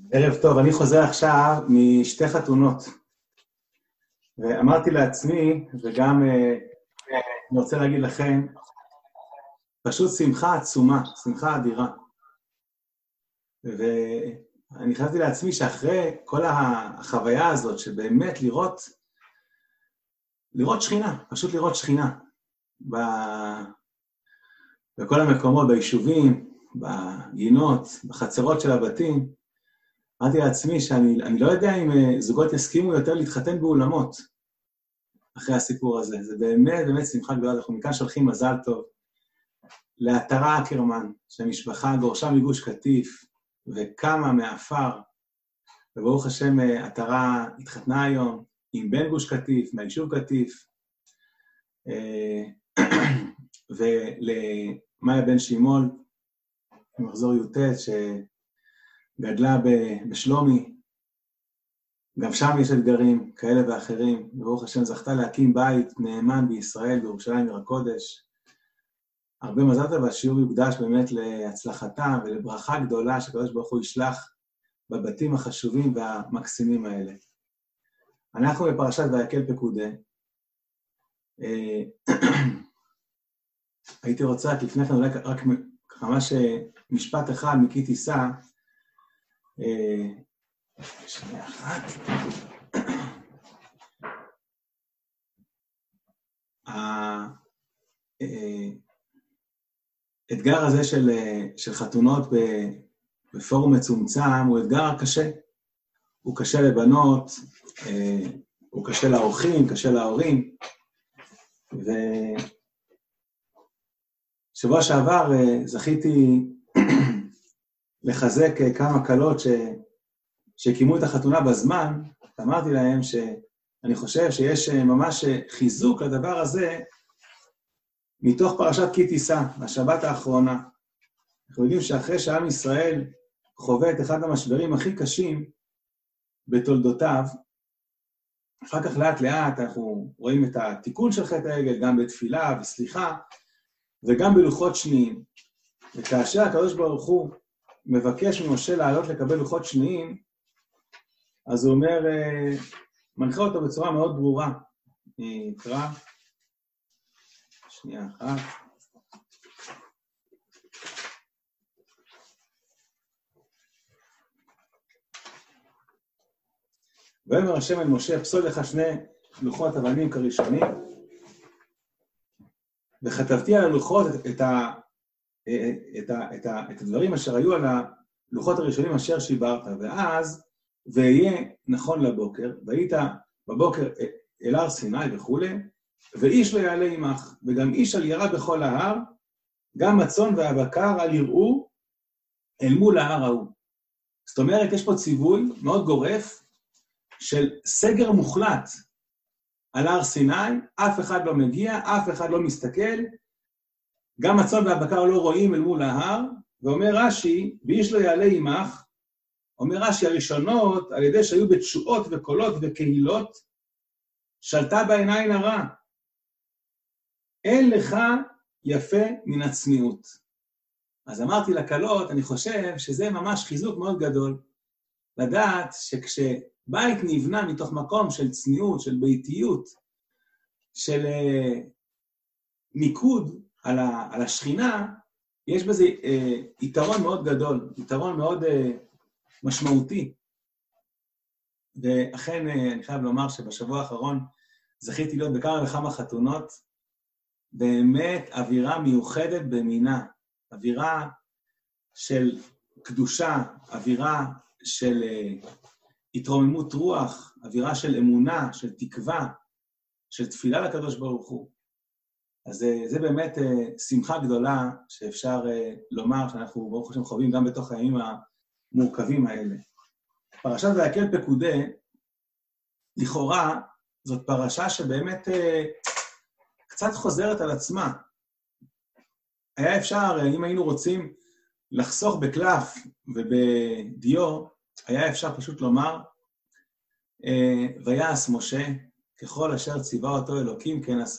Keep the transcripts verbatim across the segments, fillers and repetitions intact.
ערב טוב, אני חוזר עכשיו משתי חתונות, ואמרתי לעצמי, וגם אני רוצה להגיד לכם, פשוט שמחה עצומה, שמחה אדירה. ואני חשבתי לעצמי שאחרי כל החוויה הזאת, שבאמת לראות, לראות שכינה, פשוט לראות שכינה, ב... בכל המקומות, ביישובים, בגינות, בחצרות של הבתים, אמרתי לעצמי שאני אני לא יודע אם זוגות יסכימו יותר להתחתן באולמות אחרי הסיפור הזה. זה באמת, באמת שמחה גדולה. אנחנו מכאן שולחים מזל טוב לעטרה אקרמן, שהמשפחה גורשה מגוש קטיף וקמה מאפר, וברוך השם עטרה התחתנה היום עם בן גוש קטיף, מהיישוב קטיף, ולמאיה בן שימול, מחזור יוטט, ש... גדלה בשלומי, גם שם יש אתגרים כאלה ואחרים, וברוך השם זכתה להקים בית נאמן בישראל, בירושלים עיר הקודש. הרבה מזל טוב, והשיעור יוקדש באמת להצלחתה ולברכה גדולה שהקדוש ברוך הוא ישלח בבתים החשובים והמקסימים האלה. אנחנו בפרשת ויקל פקודי. הייתי רוצה רק לפני כן, אולי רק ממש משפט אחד מקי טיסה, שנייה אחת. האתגר הזה של, של חתונות בפורום מצומצם הוא אתגר קשה. הוא קשה לבנות, הוא קשה לאורחים, קשה להורים. ושבוע שעבר זכיתי לחזק כמה קלות ש... שהקימו את החתונה בזמן, אמרתי להם שאני חושב שיש ממש חיזוק לדבר הזה מתוך פרשת כי תישא, השבת האחרונה. אנחנו יודעים שאחרי שעם ישראל חווה את אחד המשברים הכי קשים בתולדותיו, אחר כך לאט לאט אנחנו רואים את התיקון של חטא העגל, גם בתפילה וסליחה, וגם בלוחות שניים. וכאשר הקדוש ברוך הוא מבקש ממשה לעלות לקבל לוחות שניים, אז הוא אומר, מנחה אותו בצורה מאוד ברורה. אני אקרא, שנייה אחת. ואומר השם אל משה, פסול לך שני לוחות אבנים כראשונים, וכתבתי על הלוחות את, את, ה, את, ה, את, ה, את הדברים אשר היו על הלוחות הראשונים אשר שיברת, ואז, ויהיה נכון לבוקר, והיית בבוקר אל הר סיני וכו', ואיש לא יעלה עמך, וגם איש על ירה בכל ההר, גם הצאן והבקר על יראו אל מול ההר ההוא. זאת אומרת, יש פה ציווי מאוד גורף, של סגר מוחלט על הר סיני, אף אחד לא מגיע, אף אחד לא מסתכל, גם הצאן והבקר לא רואים אל מול ההר, ואומר רש"י, ואיש לא יעלה עמך, אומר רש"י, הראשונות, על ידי שהיו בתשועות וקולות וקהילות, שלטה בעין עין הרע. אין לך יפה מן הצניעות. אז אמרתי לקלות, אני חושב שזה ממש חיזוק מאוד גדול, לדעת שכשבית נבנה מתוך מקום של צניעות, של ביתיות, של uh, מיקוד על, ה, על השכינה, יש בזה uh, יתרון מאוד גדול, יתרון מאוד uh, משמעותי. ואכן uh, אני חייב לומר שבשבוע האחרון זכיתי להיות בכמה וכמה חתונות, באמת אווירה מיוחדת במינה, אווירה של קדושה, אווירה של uh, התרוממות רוח, אווירה של אמונה, של תקווה, של תפילה לקדוש ברוך הוא. אז uh, זה באמת uh, שמחה גדולה שאפשר uh, לומר שאנחנו ברוך השם חווים גם בתוך הימים המורכבים האלה. פרשת ויקל פקודי, לכאורה, זאת פרשה שבאמת uh, קצת חוזרת על עצמה. היה אפשר, אם היינו רוצים לחסוך בקלף ובדיו, היה אפשר פשוט לומר, ויעש משה, ככל אשר ציווה אותו אלוקים כן עשה.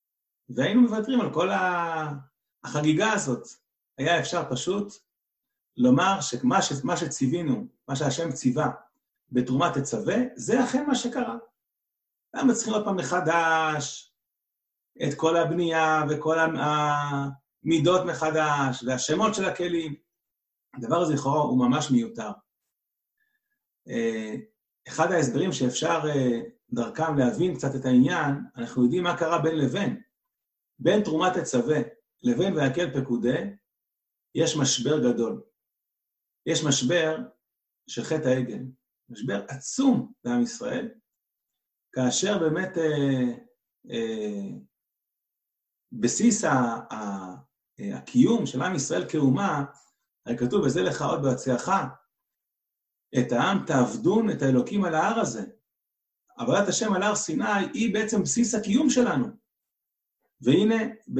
והיינו מוותרים על כל החגיגה הזאת. היה אפשר פשוט לומר שמה ש, מה שציווינו, מה שהשם ציווה בתרומת תצווה, זה אכן מה שקרה. למה צריכים עוד פעם מחדש את כל הבנייה וכל המידות מחדש והשמות של הכלים? הדבר הזה לכאורה הוא ממש מיותר. אחד ההסברים שאפשר דרכם להבין קצת את העניין, אנחנו יודעים מה קרה בין לבין. בין תרומת תצווה לבין ויקל פקודה, יש משבר גדול. יש משבר של חטא העגל, משבר עצום בעם ישראל, כאשר באמת אה, אה, בסיס ה, ה, הקיום של עם ישראל כאומה, הרי כתוב וזה לך עוד בהצליחה, את העם תעבדון את האלוקים על ההר הזה. עבודת השם על הר סיני היא בעצם בסיס הקיום שלנו. והנה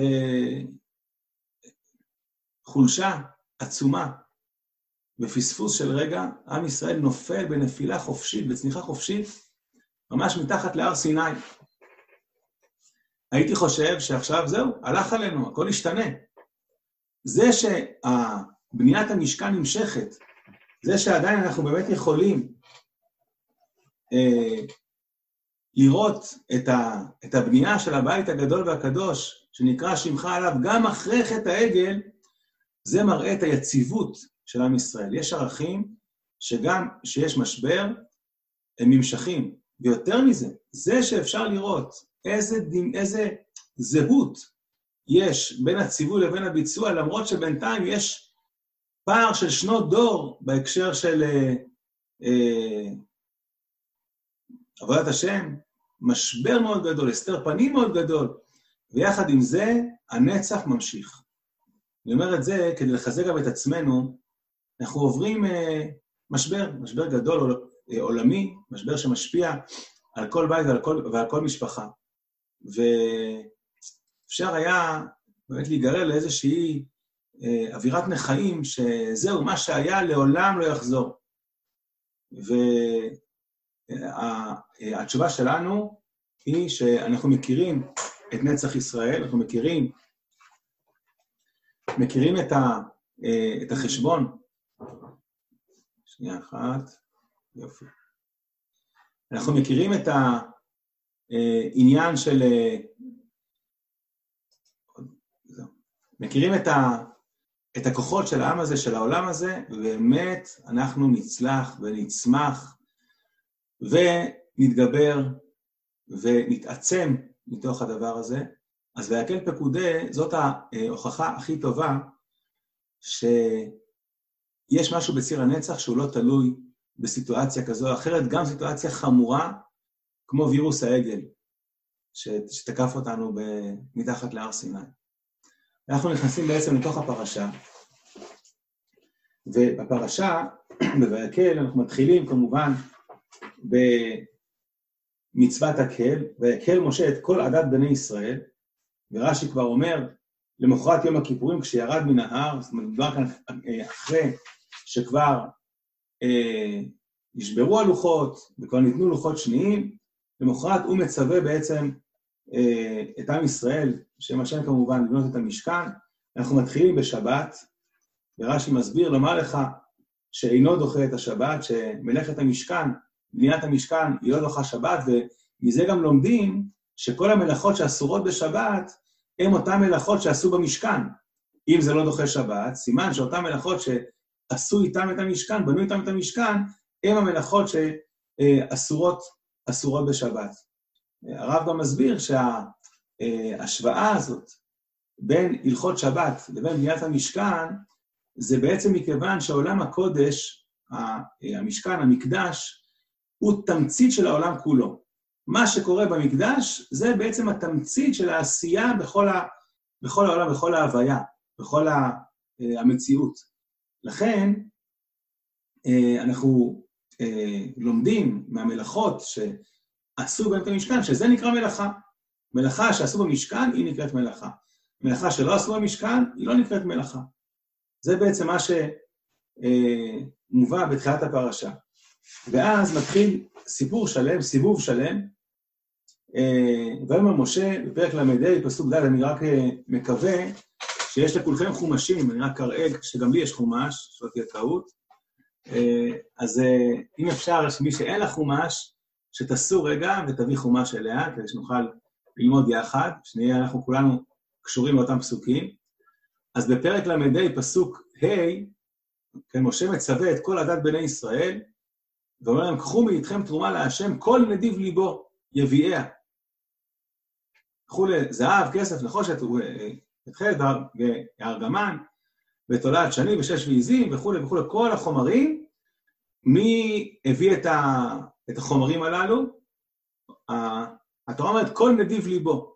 בחולשה עצומה, בפספוס של רגע, עם ישראל נופל בנפילה חופשית, בצניחה חופשית, ממש מתחת להר סיני. הייתי חושב שעכשיו זהו, הלך עלינו, הכל השתנה. זה שבניית המשכן נמשכת, זה שעדיין אנחנו באמת יכולים אה, לראות את, ה, את הבנייה של הבית הגדול והקדוש, שנקרא שמך עליו, גם אחרי חטא העגל, זה מראה את היציבות של עם ישראל. יש ערכים שגם שיש משבר, הם נמשכים. ויותר מזה, זה שאפשר לראות איזה, איזה זהות יש בין הציווי לבין הביצוע, למרות שבינתיים יש פער של שנות דור בהקשר של אה, אה, עבודת השם, משבר מאוד גדול, הסתר פנים מאוד גדול, ויחד עם זה הנצח ממשיך. אני אומר את זה כדי לחזק גם את עצמנו, אנחנו עוברים אה, משבר, משבר גדול אה, עולמי, משבר שמשפיע על כל בית ועל כל, ועל כל משפחה. ואפשר היה באמת להיגרר לאיזושהי אה, אווירת נחיים, שזהו, מה שהיה לעולם לא יחזור. והתשובה שלנו היא שאנחנו מכירים את נצח ישראל, אנחנו מכירים, מכירים את, ה, את החשבון. שנייה אחת, יופי. אנחנו מכירים את העניין של, מכירים את, ה, את הכוחות של העם הזה, של העולם הזה, ובאמת אנחנו נצלח ונצמח ונתגבר ונתעצם מתוך הדבר הזה. אז ויקל פקודה, זאת ההוכחה הכי טובה שיש משהו בציר הנצח שהוא לא תלוי בסיטואציה כזו או אחרת, גם סיטואציה חמורה כמו וירוס העגל שתקף אותנו מתחת להר סיני. אנחנו נכנסים בעצם לתוך הפרשה, ובפרשה, בויקל, אנחנו מתחילים כמובן במצוות הקל, ויקל משה את כל עדת בני ישראל, ורש"י כבר אומר, למחרת יום הכיפורים כשירד מן ההר, זאת אומרת, מדובר כאן אחרי שכבר אה, נשברו הלוחות, וכבר ניתנו לוחות שניים, למחרת הוא מצווה בעצם אה, את עם ישראל, שם השם כמובן לבנות את המשכן. אנחנו מתחילים בשבת, ורש"י מסביר, לומר לך שאינו דוחה את השבת, שמלאכת המשכן, בניית המשכן היא לא דוחה שבת, ומזה גם לומדים שכל המלאכות שאסורות בשבת, הם אותן מלאכות שעשו במשכן. אם זה לא דוחה שבת, סימן שאותן מלאכות שעשו איתם את המשכן, בנו איתם את המשכן, הם המלאכות שאסורות אסורות בשבת. הרב גם מסביר שההשוואה הזאת בין הלכות שבת לבין בניית המשכן, זה בעצם מכיוון שעולם הקודש, המשכן, המקדש, הוא תמצית של העולם כולו. מה שקורה במקדש, זה בעצם התמצית של העשייה בכל, ה, בכל העולם, בכל ההוויה, בכל ה, המציאות. לכן, אנחנו לומדים מהמלאכות שעשו בהם את המשכן, שזה נקרא מלאכה. מלאכה שעשו במשכן, היא נקראת מלאכה. מלאכה שלא עשו במשכן, היא לא נקראת מלאכה. זה בעצם מה שמובא בתחילת הפרשה. ואז מתחיל סיפור שלם, סיבוב שלם, ויאמר משה בפרק למ"ה, פסוק ד', אני רק מקווה שיש לכולכם חומשים, אני רק אראה שגם לי יש חומש, שלא תהיה טעות, אז אם אפשר שמי שאין לה חומש, שתעשו רגע ותביא חומש אליה, כדי שנוכל ללמוד יחד, שנהיה אנחנו כולנו קשורים לאותם פסוקים. אז בפרק למדי פסוק ה', כן, משה מצווה את כל עדת בני ישראל, ואומר להם, קחו מאיתכם תרומה להשם, כל נדיב ליבו יביאיה. קחו לזהב, כסף, נחושת, ותכלת והארגמן, ותולעת שני ושש ועיזים, וכו' וכו', כל החומרים. מי הביא את, ה, את החומרים הללו? התורה אומרת, כל נדיב ליבו.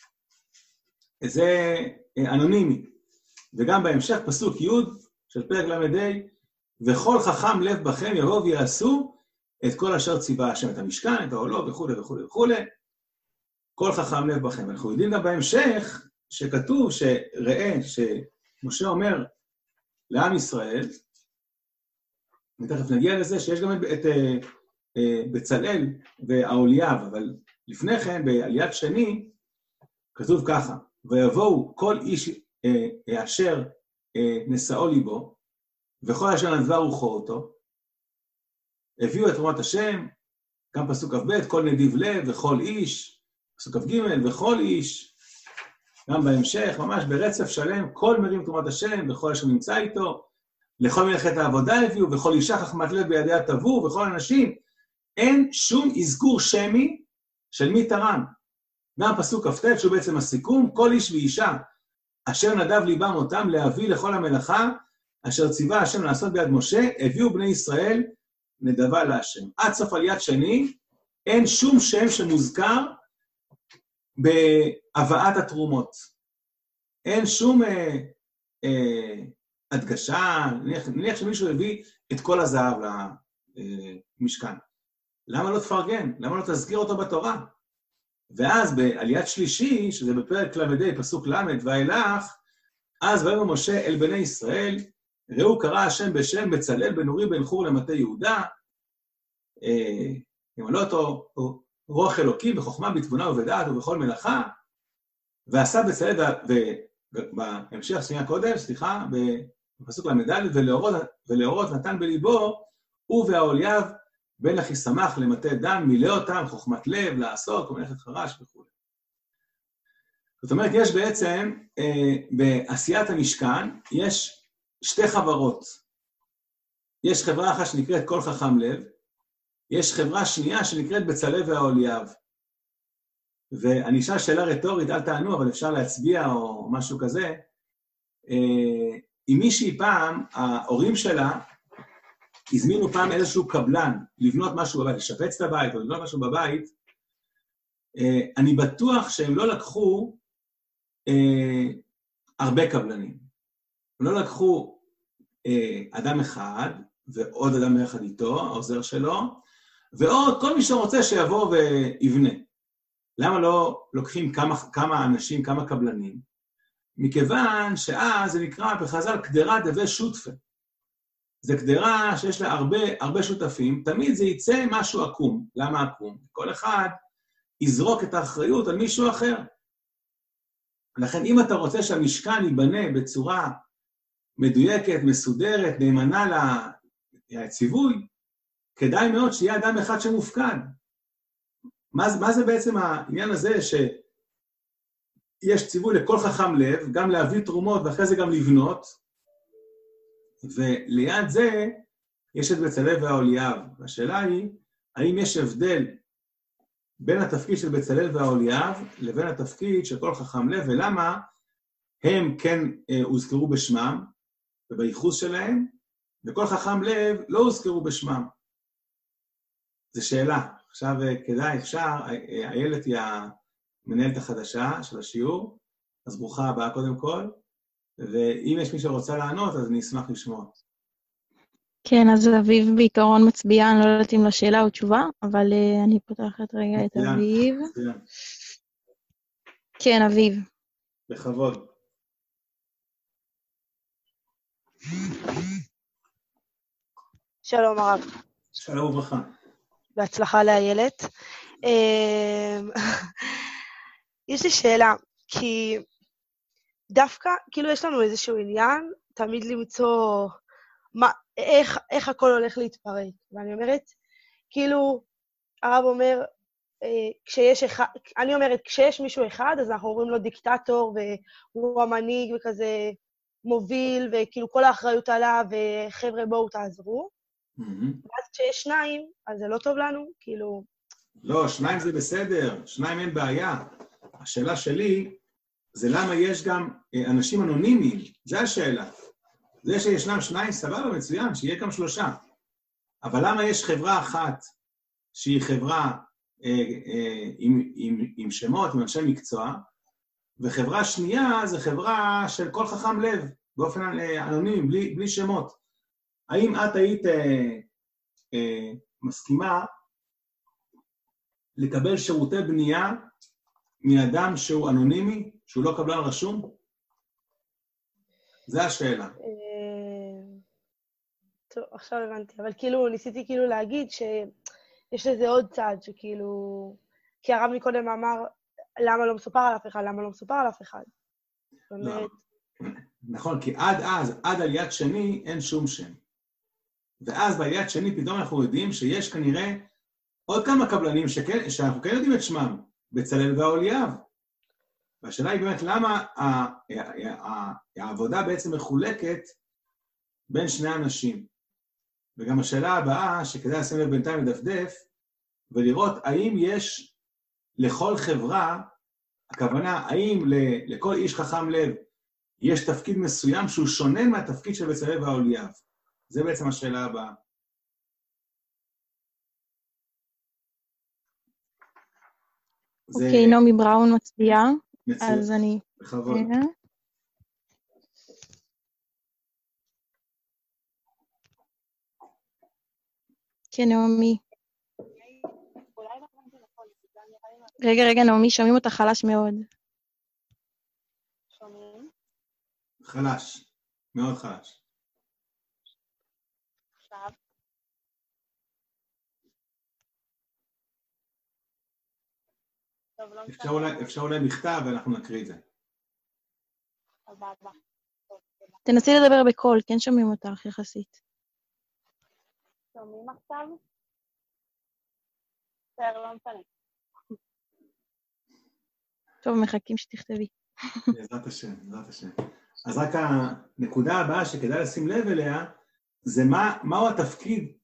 זה אנונימי. וגם בהמשך, פסוק י' של פרק למדי, וכל חכם לב בכם יבוא ויעשו את כל אשר ציווה השם, את המשכן, את העולות, וכו' וכו' וכו'. כל חכם לב בכם. אנחנו יודעים גם בהמשך, שכתוב שראה, שמשה אומר לעם ישראל, ותכף נגיע לזה, שיש גם את, את, את בצלאל והאוליאב, אבל לפני כן, בעליית שני, כתוב ככה, ויבואו כל איש אה, אשר אה, נשאו ליבו, וכל אשר נדבה רוחו אותו, הביאו את תרומת השם, גם פסוק כ"ב, כל נדיב לב וכל איש, פסוק כ"ג, וכל איש, גם בהמשך, ממש ברצף שלם, כל מרים תרומת השם, וכל אשר נמצא איתו, לכל מלאכת העבודה הביאו, וכל אישה חכמת לב בידיה תבוא, וכל אנשים, אין שום אזכור שמי של מי תרם. גם פסוק כ"ט, שהוא בעצם הסיכום, כל איש ואישה, אשר נדב ליבם אותם להביא לכל המלאכה, אשר ציווה השם לעשות ביד משה, הביאו בני ישראל נדבה להשם. עד סוף עליית שני, אין שום שם שמוזכר בהבאת התרומות. אין שום אה, אה, הדגשה, נניח, נניח שמישהו הביא את כל הזהב למשכן. למה לא תפרגן? למה לא תזכיר אותו בתורה? ואז בעליית שלישי, שזה בפרק למדי, פסוק למד, ואילך, אז ויאמר משה אל בני ישראל, ראו קרא השם בשם בצלאל בן אורי בן חור למטה יהודה, ימלא אותו רוח אלוקי בחוכמה בתבונה ובדעת ובכל מלאכה, ועשה בצלאל, ובהמשך שנייה קודם, סליחה, בפסוק למדל, ולאורות נתן בליבו, הוא והאוליאב, בן אחיסמך למטה דם, מילא אותם, חוכמת לב, לעסוק, ומלאכת חרש וכו'. זאת אומרת, יש בעצם, אה, בעשיית המשכן, יש שתי חברות. יש חברה אחת שנקראת כל חכם לב, יש חברה שנייה שנקראת בצלאל והאוליאב. ואני אשאל שאלה רטורית, אל תענו, אבל אפשר להצביע או משהו כזה. אה, אם מישהי פעם, ההורים שלה, הזמינו פעם איזשהו קבלן לבנות משהו בבית, לשפץ את הבית או לבנות משהו בבית, אני בטוח שהם לא לקחו אה, הרבה קבלנים. הם לא לקחו אה, אדם אחד, ועוד אדם אחד איתו, העוזר שלו, ועוד כל מי שרוצה שיבוא ויבנה. למה לא לוקחים כמה, כמה אנשים, כמה קבלנים? מכיוון שאז זה נקרא בחז"ל קדרה דבי שותפה. זה קדרה שיש לה הרבה, הרבה שותפים, תמיד זה יצא משהו עקום. למה עקום? כל אחד יזרוק את האחריות על מישהו אחר. לכן אם אתה רוצה שהמשכן ייבנה בצורה מדויקת, מסודרת, נאמנה לציווי, כדאי מאוד שיהיה אדם אחד שמופקד. מה, מה זה בעצם העניין הזה שיש ציווי לכל חכם לב, גם להביא תרומות ואחרי זה גם לבנות, וליד זה יש את בצלאל והאוליאב. והשאלה היא, האם יש הבדל בין התפקיד של בצלאל והאוליאב לבין התפקיד של כל חכם לב, ולמה הם כן אה, הוזכרו בשמם ובייחוס שלהם, וכל חכם לב לא הוזכרו בשמם. זו שאלה. עכשיו כדאי, אפשר, איילת היא המנהלת החדשה של השיעור, אז ברוכה הבאה קודם כל, ואם יש מי שרוצה לענות, אז אני אשמח לשמוע. כן, אז אביב בעיקרון מצביעה, אני לא יודעת אם לשאלה או תשובה, אבל uh, אני פותחת רגע את אביב. כן, אביב. בכבוד. שלום הרב. שלום וברכה. בהצלחה לאיילת. יש לי שאלה, כי דווקא, כאילו יש לנו איזשהו עניין, תמיד למצוא מה, איך, איך הכל הולך להתפרק. ואני אומרת, כאילו, הרב אומר, אה, כשיש אחד, אני אומרת, כשיש מישהו אחד, אז אנחנו אומרים לו דיקטטור, והוא המנהיג וכזה מוביל, וכאילו כל האחריות עליו, וחבר'ה בואו תעזרו. ואז כשיש שניים, אז זה לא טוב לנו, כאילו... לא, שניים זה בסדר, שניים אין בעיה. השאלה שלי, זה למה יש גם אנשים אנונימיים, זה השאלה. זה שישנם שניים, סבבה, מצוין, שיהיה גם שלושה. אבל למה יש חברה אחת, שהיא חברה אה, אה, עם, עם, עם שמות, עם אנשי מקצוע, וחברה שנייה זה חברה של כל חכם לב, באופן אנונימי, בלי, בלי שמות. האם את היית אה, אה, מסכימה לקבל שירותי בנייה מאדם שהוא אנונימי, שהוא לא קבלן רשום? זה השאלה. טוב, עכשיו הבנתי, אבל כאילו ניסיתי כאילו להגיד שיש לזה עוד צעד, שכאילו... כי הרב מקודם אמר, למה לא מסופר על אף אחד, למה לא מסופר על אף אחד. לא. נכון, כי עד אז, עד עליית שני, אין שום שם. ואז בעליית שני פתאום אנחנו יודעים שיש כנראה עוד כמה קבלנים שכן, שאנחנו כן יודעים את שמם, בצלאל ואוליאב. והשאלה היא באמת למה העבודה בעצם מחולקת בין שני אנשים. וגם השאלה הבאה, שכדאי לשים לב בינתיים לדפדף, ולראות האם יש לכל חברה, הכוונה, האם לכל איש חכם לב יש תפקיד מסוים שהוא שונה מהתפקיד של בצלאל ואוליאב. זה בעצם השאלה הבאה. אוקיי, נעמי בראון מצביעה, אז אני... בכבוד. כן, נעמי. רגע, רגע, נעמי, שומעים אותך חלש מאוד. שומעים? חלש, מאוד חלש. עכשיו? אפשר אולי, אפשר אולי מכתב ואנחנו נקריא את זה. תנסי לדבר בקול, כן שומעים אותך יחסית. שומעים עכשיו? בסדר, לא משנה. טוב, מחכים שתכתבי. בעזרת השם, בעזרת השם. אז רק הנקודה הבאה שכדאי לשים לב אליה, זה מה, מהו התפקיד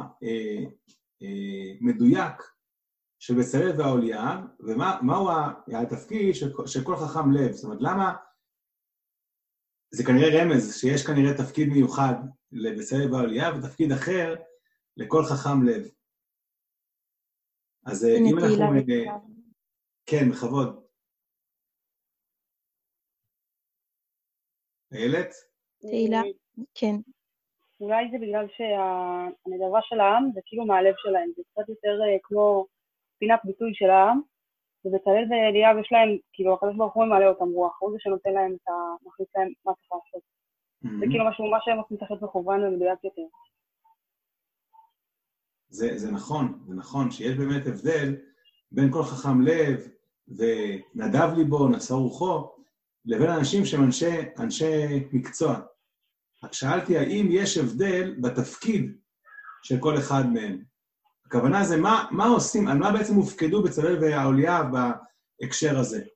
המדויק של בצלאל ואוליאב, ומהו התפקיד של, של כל חכם לב. זאת אומרת, למה? זה כנראה רמז שיש כנראה תפקיד מיוחד לבצלאל ואוליאב, ותפקיד אחר לכל חכם לב. אז אם אנחנו... כן, בכבוד. איילת? תהילה, כן. אולי זה בגלל שהנדבה של העם זה כאילו מהלב שלהם, זה קצת יותר כמו פינת ביטוי של העם, ובצלאל ואליאב יש להם, כאילו הקדוש ברוך הוא מעלה אותם רוח, הוא זה שנותן להם את המחליט להם מה צריך לעשות. זה כאילו משהו, מה שהם עושים תחת מכוון ומדויק יותר. זה, זה נכון, זה נכון שיש באמת הבדל בין כל חכם לב ונדב ליבו, נשא רוחו, לבין אנשים שהם אנשי, אנשי מקצוע. רק שאלתי האם יש הבדל בתפקיד של כל אחד מהם. הכוונה זה מה, מה עושים, על מה בעצם הופקדו בצלאל ואוליאב בהקשר הזה.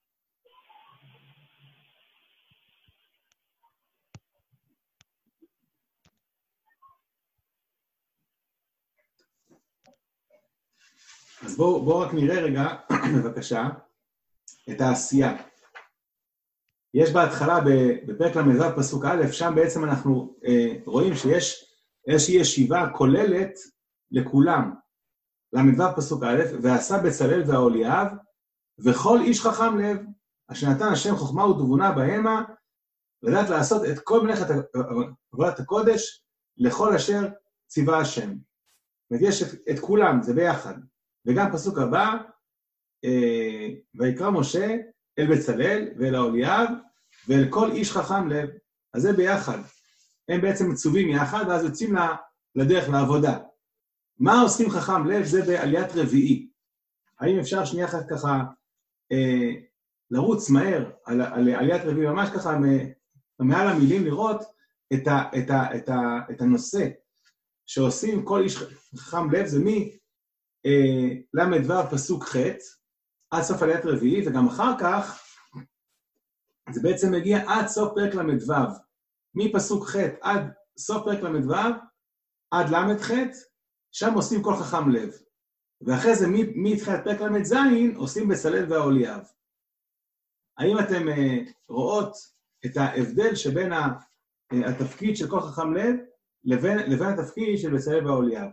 אז בואו בוא רק נראה רגע, בבקשה, את העשייה. יש בהתחלה, בפרק למ"ו פסוק א', שם בעצם אנחנו אה, רואים שיש איזושהי ישיבה כוללת לכולם. למ"ו פסוק א', ועשה בצלאל ואוליאב, וכל איש חכם לב, אשר נתן השם חוכמה ותבונה בהמה, לדעת לעשות את כל מלאכת עבודת הקודש, לכל אשר ציווה השם. זאת אומרת, יש את, את כולם, זה ביחד. וגם פסוק הבא, אה, ויקרא משה אל בצלאל ואל האוליאב, ואל כל איש חכם לב. אז זה ביחד. הם בעצם מצווים יחד, ואז יוצאים לדרך לעבודה. מה עושים חכם לב? זה בעליית רביעי. האם אפשר שנייה אחת ככה אה, לרוץ מהר על, על עליית רביעי, ממש ככה מעל המילים לראות את, ה, את, ה, את, ה, את הנושא שעושים כל איש חכם לב, זה מי אה, למדבר פסוק ח' עד סוף עליית רביעי, וגם אחר כך זה בעצם מגיע עד סוף פרק למדבר, מפסוק ח' עד סוף פרק למדבר, עד למד ח', שם עושים כל חכם לב. ואחרי זה מתחילת פרק למד זין עושים בצלאל ואהוליאב. האם אתם uh, רואות את ההבדל שבין ה, uh, התפקיד של כל חכם לב לבין, לבין התפקיד של בצלאל ואהוליאב?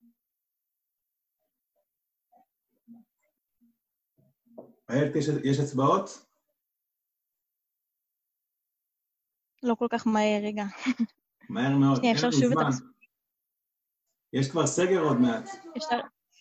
איילת, יש, יש הצבעות? לא כל כך מהר, רגע. מהר מאוד, שנייה, אפשר שוב את הפסוק. יש כבר סגר עוד מעט. אפשר...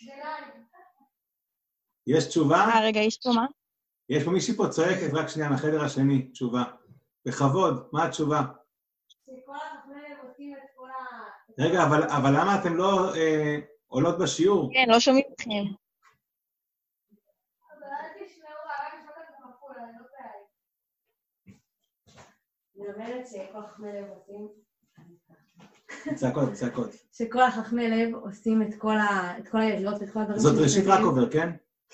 יש תשובה? אה, רגע, יש פה מה? יש פה מישהי פה צועקת, רק שנייה, מהחדר השני, תשובה. בכבוד, מה התשובה? שכל החכמים עושים את כל ה... רגע, אבל, אבל למה אתם לא אה, עולות בשיעור? כן, לא שומעים אתכם. אבל אל תשמעו, רק לשמוע את המפול, אני לא בעיה. אני אומרת שכל החכמי לב עושים... צעקות, צעקות. שכל החכמי לב עושים את כל היריעות ואת כל הדברים... זאת ראשית רק עובר, כן?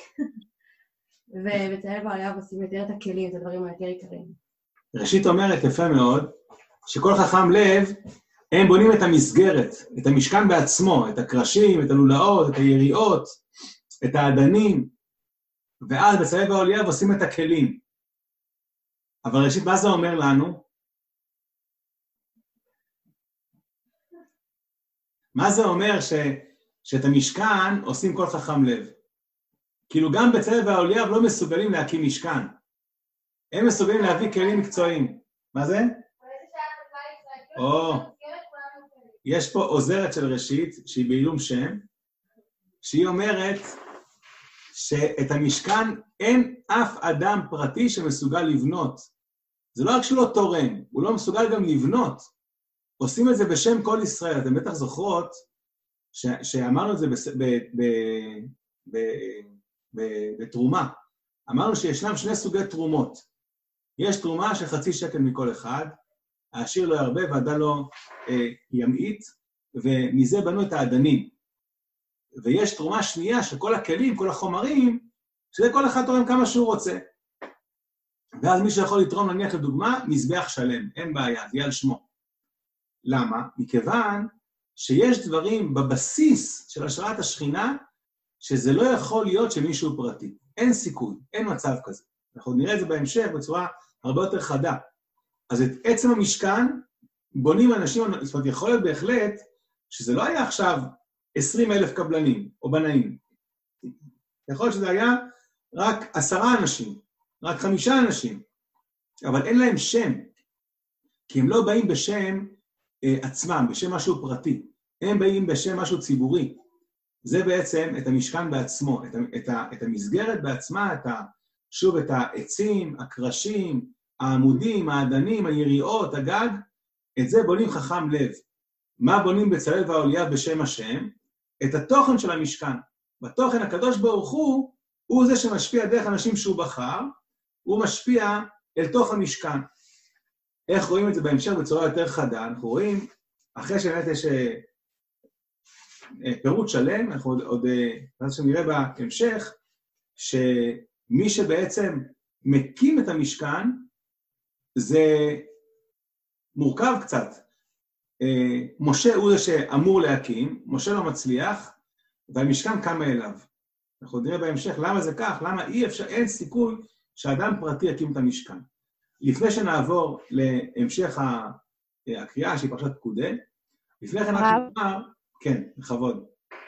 ובצלאל ואהוליאב עושים יותר את הכלים, את הדברים היותר עיקריים. ראשית אומרת יפה מאוד, שכל חכם לב, הם בונים את המסגרת, את המשכן בעצמו, את הקרשים, את הלולאות, את היריעות, את העדנים, ואז בצלאל ואהוליאב עושים את הכלים. אבל ראשית, מה זה אומר לנו? מה זה אומר ש, שאת המשכן עושים כל חכם לב? כאילו גם בצלאל ואהוליאב לא מסוגלים להקים משכן. הם מסוגלים להביא כלים מקצועיים. מה זה? או, יש פה עוזרת של ראשית, שהיא בעילום שם, שהיא אומרת שאת המשכן אין אף אדם פרטי שמסוגל לבנות. זה לא רק שהוא לא תורם, הוא לא מסוגל גם לבנות. עושים את זה בשם כל ישראל. אתם בטח זוכרות ש, שאמרנו את זה בס, ב, ב, ב, ב, בתרומה. אמרנו שישנם שני סוגי תרומות. יש תרומה של חצי שקל מכל אחד, העשיר לא ירבה ועדה לא אה, ימעיט, ומזה בנו את העדנים. ויש תרומה שנייה שכל הכלים, כל החומרים, שזה כל אחד תורם כמה שהוא רוצה. ואז מי שיכול לתרום, נניח לדוגמה, מזבח שלם, אין בעיה, זה יהיה על שמו. למה? מכיוון שיש דברים בבסיס של השראת השכינה, שזה לא יכול להיות שמישהו פרטי. אין סיכוי, אין מצב כזה. אנחנו נראה את זה בהמשך בצורה הרבה יותר חדה. אז את עצם המשכן בונים אנשים, זאת אומרת, יכול להיות בהחלט שזה לא היה עכשיו עשרים אלף קבלנים או בנאים. יכול להיות שזה היה רק עשרה אנשים, רק חמישה אנשים, אבל אין להם שם, כי הם לא באים בשם אה, עצמם, בשם משהו פרטי, הם באים בשם משהו ציבורי. זה בעצם את המשכן בעצמו, את, את, את המסגרת בעצמה, את ה, שוב את העצים, הקרשים, העמודים, העדנים, היריעות, הגג, את זה בונים חכם לב. מה בונים בצלאל ואהוליאב בשם השם? את התוכן של המשכן. בתוכן הקדוש ברוך הוא, הוא זה שמשפיע דרך אנשים שהוא בחר, הוא משפיע אל תוך המשכן. איך רואים את זה בהמשך בצורה יותר חדה? אנחנו רואים, אחרי שבאמת יש פירוט שלם, אנחנו עוד, עוד שנראה בהמשך, שמי שבעצם מקים את המשכן, זה מורכב קצת. משה הוא זה שאמור להקים, משה לא מצליח, והמשכן קם אליו. אנחנו נראה בהמשך למה זה כך, למה אי אפשר, אין סיכוי שאדם פרטי יקים את המשכן. לפני שנעבור להמשך הקריאה שהיא פרשת פקודי, לפני כן אנחנו נאמר, כן, בכבוד.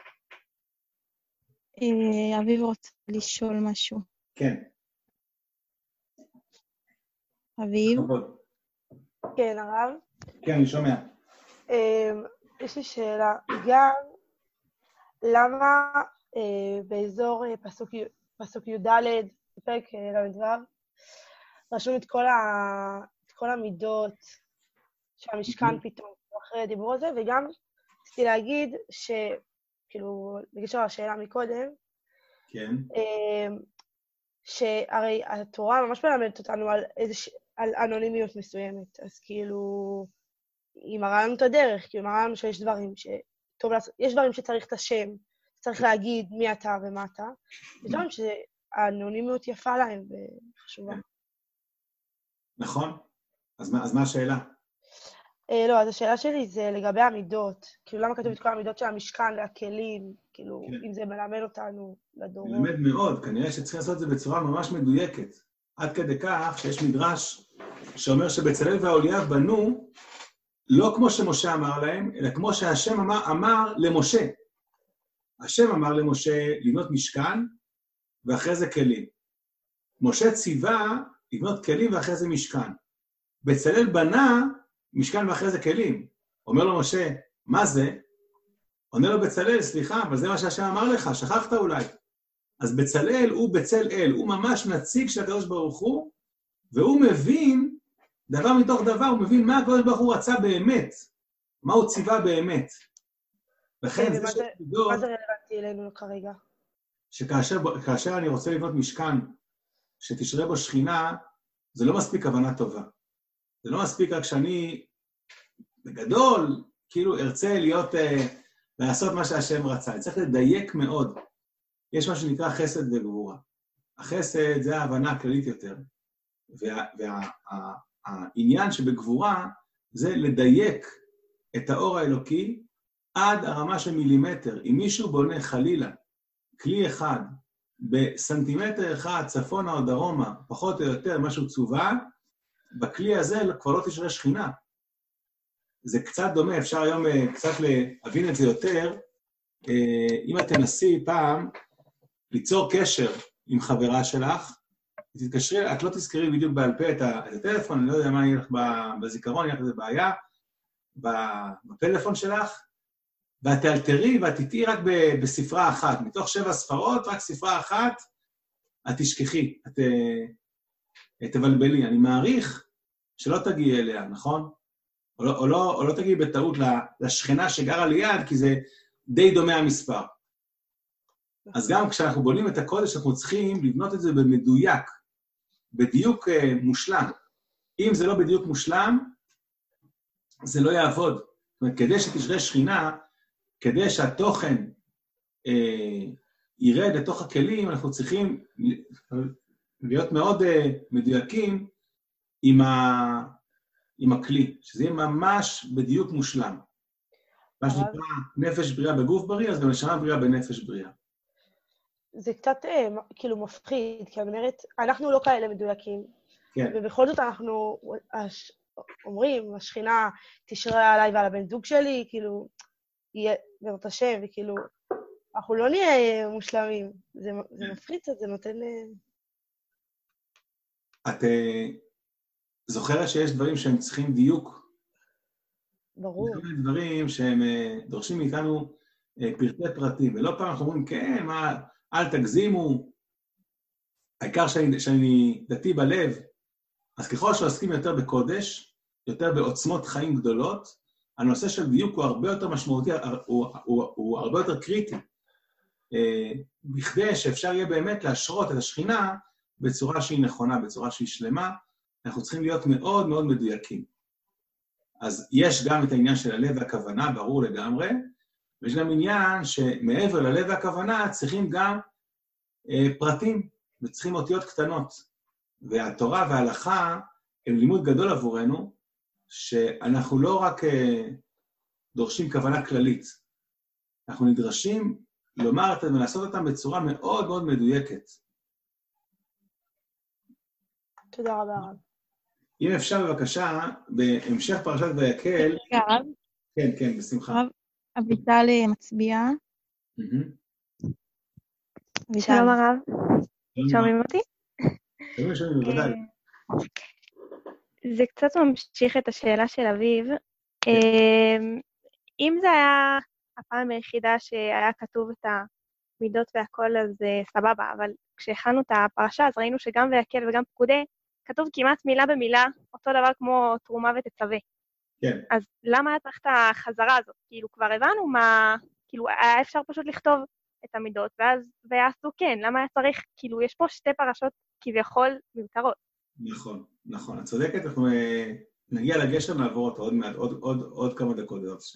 אביב רוצה לשאול משהו. כן. אביב? בכבוד. כן, הרב. כן, אני שומע. יש לי שאלה, גם למה באזור פסוק י"ד, פרק למדבר, רשום את כל, ה... את כל המידות שהמשכן פתאום, אחרי דיבור הזה, וגם רציתי להגיד שכאילו, בקשר לשאלה מקודם, כן. שהרי התורה ממש מלמדת אותנו על, איזוש... על אנונימיות מסוימת, אז כאילו, היא מראה לנו את הדרך, כי היא מראה לנו שיש דברים ש... טוב, יש דברים שצריך את השם, צריך להגיד מי אתה ומה אתה, יש דברים שהאנונימיות יפה להם וחשובה. נכון. אז מה, אז מה השאלה? אה, לא, אז השאלה שלי זה לגבי המידות. כאילו, למה כתוב את כל המידות של המשכן והכלים? כאילו, כן. אם זה מלמד אותנו לדורות. מלמד מאוד, כנראה שצריכים לעשות את זה בצורה ממש מדויקת. עד כדי כך שיש מדרש שאומר שבצלאל והאוליאב בנו, לא כמו שמשה אמר להם, אלא כמו שהשם אמר, אמר למשה. השם אמר למשה לבנות משכן, ואחרי זה כלים. משה ציווה לבנות כלים ואחרי זה משכן. בצלאל בנה משכן ואחרי זה כלים. אומר לו משה, מה זה? עונה לו בצלאל, סליחה, אבל זה מה שהשם אמר לך, שכחת אולי. אז בצלאל הוא בצלאל, הוא ממש נציג של הקדוש ברוך הוא, והוא מבין, דבר מתוך דבר, הוא מבין מה הקדוש ברוך הוא רצה באמת, מה הוא ציווה באמת. לכן זה שתדעות... מה זה רלוונטי אלינו כרגע? שכאשר אני רוצה לבנות משכן, שתשרה בו שכינה, זה לא מספיק הבנה טובה. זה לא מספיק רק שאני, בגדול, כאילו ארצה להיות, לעשות מה שהשם רצה. צריך לדייק מאוד. יש מה שנקרא חסד וגבורה. החסד זה ההבנה הכללית יותר. והעניין שבגבורה זה לדייק את האור האלוקי עד הרמה של מילימטר. אם מישהו בונה חלילה, כלי אחד, בסנטימטר אחד, צפונה או דרומה, פחות או יותר, משהו צובע, בכלי הזה כבר לא תשרה שכינה. זה קצת דומה, אפשר היום קצת להבין את זה יותר. אם את תנסי פעם ליצור קשר עם חברה שלך, תתקשרי, את לא תזכרי בדיוק בעל פה את הטלפון, אני לא יודע מה יהיה לך בזיכרון, יהיה לך איזה בעיה, בפלאפון שלך, ואת תאלתרי ואת תתאי רק בספרה אחת, מתוך שבע ספרות, רק ספרה אחת, את תשכחי, את תבלבלי. אני מעריך שלא תגיעי אליה, נכון? או לא, או לא, או לא תגיעי בטעות לשכנה שגרה ליד, כי זה די דומה המספר. אז גם כשאנחנו בונים את הקודש, אנחנו צריכים לבנות את זה במדויק, בדיוק מושלם. אם זה לא בדיוק מושלם, זה לא יעבוד. זאת אומרת, כדי שתשרה שכינה, כדי שהתוכן אה, ירד לתוך הכלים, אנחנו צריכים להיות מאוד אה, מדויקים עם, ה, עם הכלי, שזה יהיה ממש בדיוק מושלם. מה שנקרא נפש בריאה בגוף בריא, אז גם נשמה בריאה בנפש בריאה. זה קצת אה, כאילו מפחיד, כי אני אומרת, אנחנו לא כאלה מדויקים, כן. ובכל זאת אנחנו הש... אומרים, השכינה תשרה עליי ועל הבן זוג שלי, כאילו, יהיה בעזרת השם, וכאילו, אנחנו לא נהיה מושלמים. זה, זה מפחיד, זה נותן... את זוכרת שיש דברים שהם צריכים דיוק? ברור. יש דברים שהם דורשים מאיתנו פרטי פרטים, ולא פעם אנחנו אומרים, כן, מה, אל תגזימו, העיקר שאני, שאני דתי בלב, אז ככל שעוסקים יותר בקודש, יותר בעוצמות חיים גדולות, הנושא של דיוק הוא הרבה יותר משמעותי, הוא, הוא, הוא הרבה יותר קריטי, בכדי שאפשר יהיה באמת להשרות את השכינה בצורה שהיא נכונה, בצורה שהיא שלמה, אנחנו צריכים להיות מאוד מאוד מדויקים. אז יש גם את העניין של הלב והכוונה, ברור לגמרי, ויש גם עניין שמעבר ללב והכוונה צריכים גם אה, פרטים, וצריכים אותיות קטנות. והתורה וההלכה הם לימוד גדול עבורנו, שאנחנו לא רק אה, דורשים כוונה כללית, אנחנו נדרשים לומר אותם ולעשות אותם בצורה מאוד מאוד מדויקת. תודה רבה. אם אפשר בבקשה, בהמשך פרשת ויקל... הרב? כן, כן, בשמחה. הרב, אביטל מצביעה. שלום הרב. שומעים אותי? שומעים, שומעים, בוודאי. זה קצת ממשיך את השאלה של אביב. אם זה היה הפעם היחידה שהיה כתוב את המידות והכל, אז סבבה, אבל כשהכנו את הפרשה, אז ראינו שגם ויקל וגם פקודי, כתוב כמעט מילה במילה, אותו דבר כמו תרומה ותצווה. כן. אז למה היה צריך את החזרה הזאת? כאילו, כבר הבנו מה, כאילו, היה אפשר פשוט לכתוב את המידות, ואז ויעשו כן, למה היה צריך, כאילו, יש פה שתי פרשות כביכול מיותרות. נכון, נכון, את צודקת, אנחנו נגיע לגשר, נעבור אותו עוד מעט, עוד, עוד, עוד כמה דקות, בעזרת השם.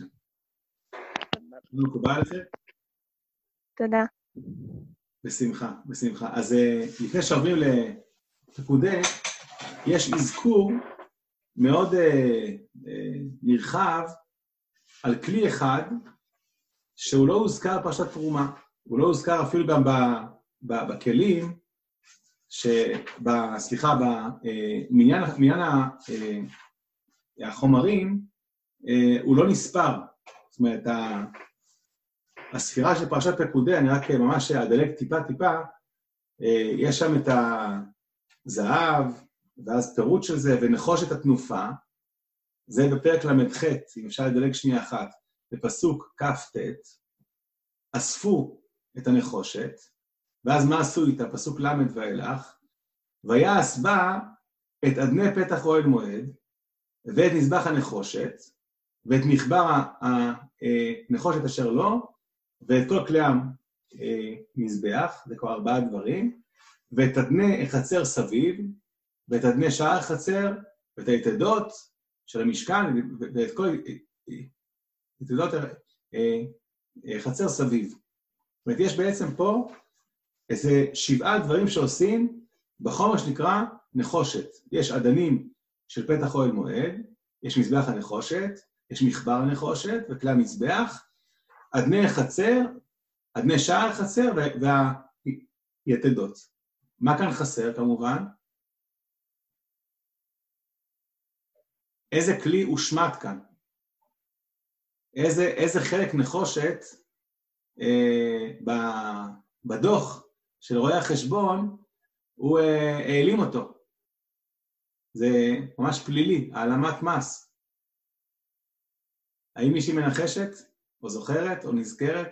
מקובל עליכם? תודה. בשמחה, בשמחה. אז לפני שעוברים לפקודי, יש אזכור מאוד אה, אה, נרחב על כלי אחד, שהוא לא הוזכר פרשת תרומה, הוא לא הוזכר אפילו גם ב, ב, בכלים, שב, סליחה, במניין ה, אה, החומרים, אה, הוא לא נספר. זאת אומרת, ה, הספירה של פרשת פקודי, אני רק ממש אדלג טיפה טיפה, אה, יש שם את הזהב, ואז פירוט של זה, ונחושת התנופה, זה בפרק למ"ח, אם אפשר לדלג שנייה אחת, בפסוק כ"ט, אספו את הנחושת, ואז מה עשו איתה? פסוק למד ואילך, ויעש בה את אדני פתח אוהל מועד, ואת מזבח הנחושת, ואת מחבר הנחושת אשר לו, ואת כל כלי המזבח, זה כבר ארבעה דברים, ואת אדני חצר סביב, ואת אדני שער חצר, ואת היתדות של המשכן, ואת כל יתדות חצר סביב. זאת אומרת, יש בעצם פה איזה שבעה דברים שעושים בחומר שנקרא נחושת. יש אדנים של פתח אוהל מועד, יש מזבח הנחושת, יש מחבר הנחושת וכלי המזבח, אדני חצר, אדני שער חצר והיתדות. מה כאן חסר כמובן? איזה כלי הושמט כאן? איזה, איזה חלק נחושת אה, בדוח של רואי החשבון, הוא אה, העלים אותו. זה ממש פלילי, העלמת מס. האם מישהי מנחשת, או זוכרת, או נזכרת?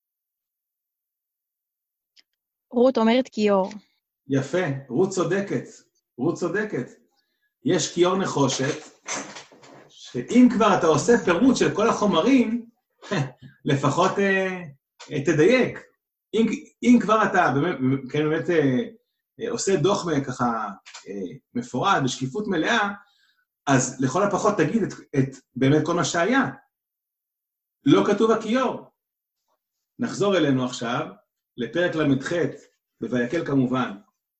רות אומרת כיור. יפה, רות צודקת, רות צודקת. יש כיור נחושת, שאם כבר אתה עושה פירוט של כל החומרים, לפחות אה, תדייק. אם, אם כבר אתה באמת, כן, באמת אה, עושה דוח ככה אה, מפורט, בשקיפות מלאה, אז לכל הפחות תגיד את, את באמת כל מה שהיה. לא כתוב הכיור. נחזור אלינו עכשיו, לפרק למ"ח, בויקל כמובן,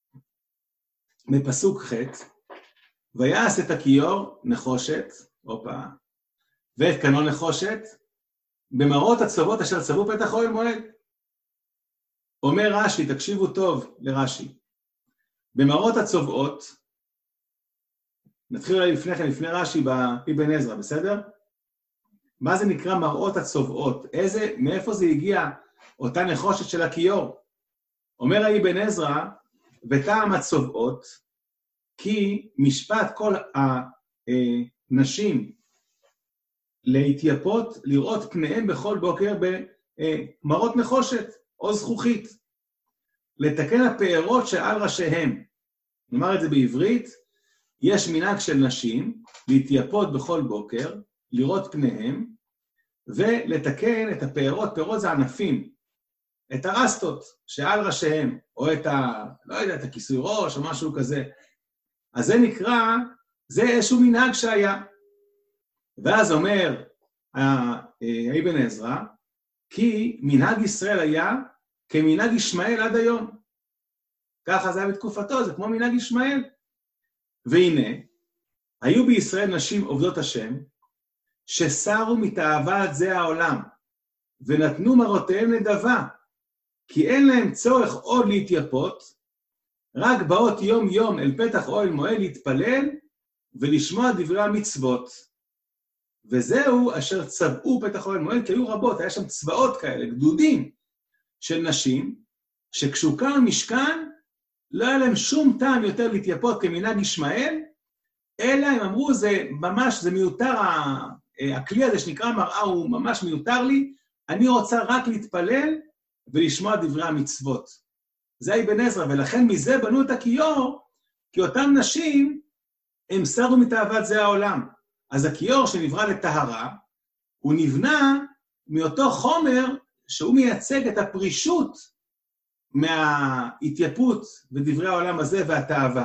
מפסוק ח', ויעש את הכיור נחושת, אופה, ואת קנו נחושת, במראות הצוות אשר צבו פתח אוהל מועד. אומר רש"י, תקשיבו טוב לרש"י, במראות הצובעות, נתחיל אולי לפני כן, לפני רש"י באבן עזרא, בסדר? מה זה נקרא מראות הצובעות? איזה, מאיפה זה הגיע אותה נחושת של הכיור? אומר האבן עזרא, וטעם הצובעות, כי משפט כל הנשים להתייפות, לראות פניהם בכל בוקר במראות נחושת או זכוכית, לתקן הפארות שעל ראשיהם. נאמר את זה בעברית, יש מנהג של נשים להתייפות בכל בוקר, לראות פניהם, ולתקן את הפארות, פארות זה ענפים, את הרסטות שעל ראשיהם, או את ה... לא יודע, את הכיסוי ראש או משהו כזה. אז זה נקרא, זה איזשהו מנהג שהיה. ואז אומר האבן עזרא, כי מנהג ישראל היה כמנהג ישמעאל עד היום. ככה זה היה בתקופתו, זה כמו מנהג ישמעאל. והנה, היו בישראל נשים עובדות השם, שסרו מתאוות זה העולם, ונתנו מרותיהם נדבה, כי אין להם צורך עוד להתייפות, רק באות יום יום אל פתח אוהל מועד להתפלל, ולשמוע דברי המצוות. וזהו אשר צבעו פתח אוהל מועד, כי היו רבות, היה שם צבאות כאלה, גדודים של נשים, שכשהוקם המשכן, לא היה להם שום טעם יותר להתייפות כמנהג ישמעאל, אלא הם אמרו, זה ממש, זה מיותר, הכלי הזה שנקרא מראה הוא ממש מיותר לי, אני רוצה רק להתפלל ולשמוע דברי המצוות. זה אבן עזרא, ולכן מזה בנו את הכיור, כי אותם נשים, הם סרו מתאוות זה העולם. אז הכיור שנברא לטהרה, הוא נבנה מאותו חומר שהוא מייצג את הפרישות מההתייפות ודברי העולם הזה והתאווה.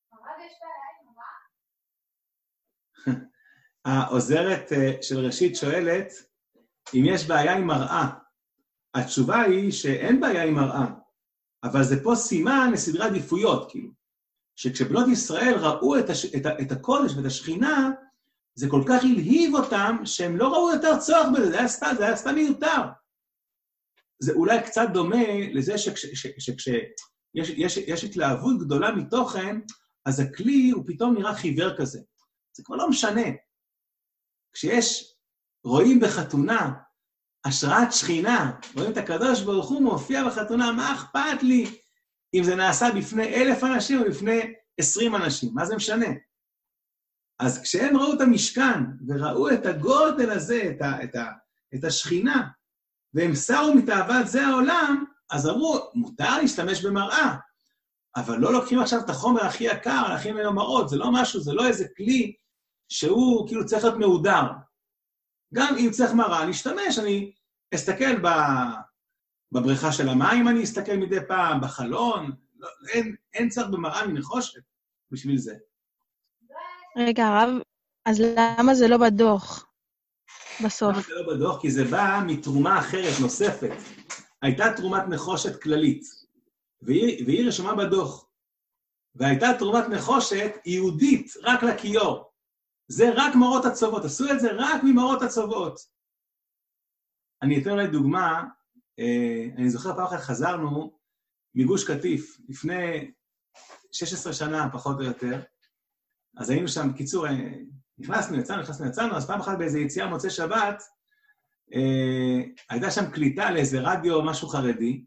העוזרת של ראשית שואלת, אם יש בעיה עם מראה, התשובה היא שאין בעיה עם מראה, אבל זה פה סימן לסדרי עדיפויות, כאילו, שכשבנות ישראל ראו את, הש... את, ה... את הקודש ואת השכינה, זה כל כך הלהיב אותם, שהם לא ראו יותר צורך בזה, זה היה סתם, זה היה סתם מיותר. זה אולי קצת דומה לזה שכשיש שכש... שכש... יש, יש, יש התלהבות גדולה מתוכן, אז הכלי הוא פתאום נראה חיוור כזה. זה כבר לא משנה. כשיש, רואים בחתונה, השראת שכינה, רואים את הקדוש ברוך הוא מופיע בחתונה, מה אכפת לי אם זה נעשה בפני אלף אנשים או בפני עשרים אנשים? מה זה משנה? אז כשהם ראו את המשכן וראו את הגודל הזה, את, ה, את, ה, את השכינה, והם סרו מתאוות זה העולם, אז אמרו, מותר להשתמש במראה, אבל לא לוקחים עכשיו את החומר הכי יקר, להכין ממנו מראות, זה לא משהו, זה לא איזה כלי שהוא כאילו צריך להיות מהודר. גם אם צריך מראה, אני אשתמש, אני אסתכל בבריכה של המים, אני אסתכל מדי פעם בחלון, לא, אין, אין צריך במראה מנחושת בשביל זה. רגע, הרב, אז למה זה לא בדוח בסוף? למה זה לא בדוח? כי זה בא מתרומה אחרת, נוספת. הייתה תרומת נחושת כללית, והיא, והיא רשומה בדוח. והייתה תרומת נחושת יהודית, רק לכיור. זה רק מראות הצוות, עשו את זה רק ממראות הצוות. אני אתן אולי דוגמה, אה, אני זוכר פעם אחת חזרנו מגוש קטיף, לפני שש עשרה שנה, פחות או יותר, אז היינו שם, בקיצור, נכנסנו, יצאנו, נכנסנו, יצאנו, אז פעם אחת באיזו יציאה מוצא שבת, אה, הייתה שם קליטה לאיזה רדיו או משהו חרדי,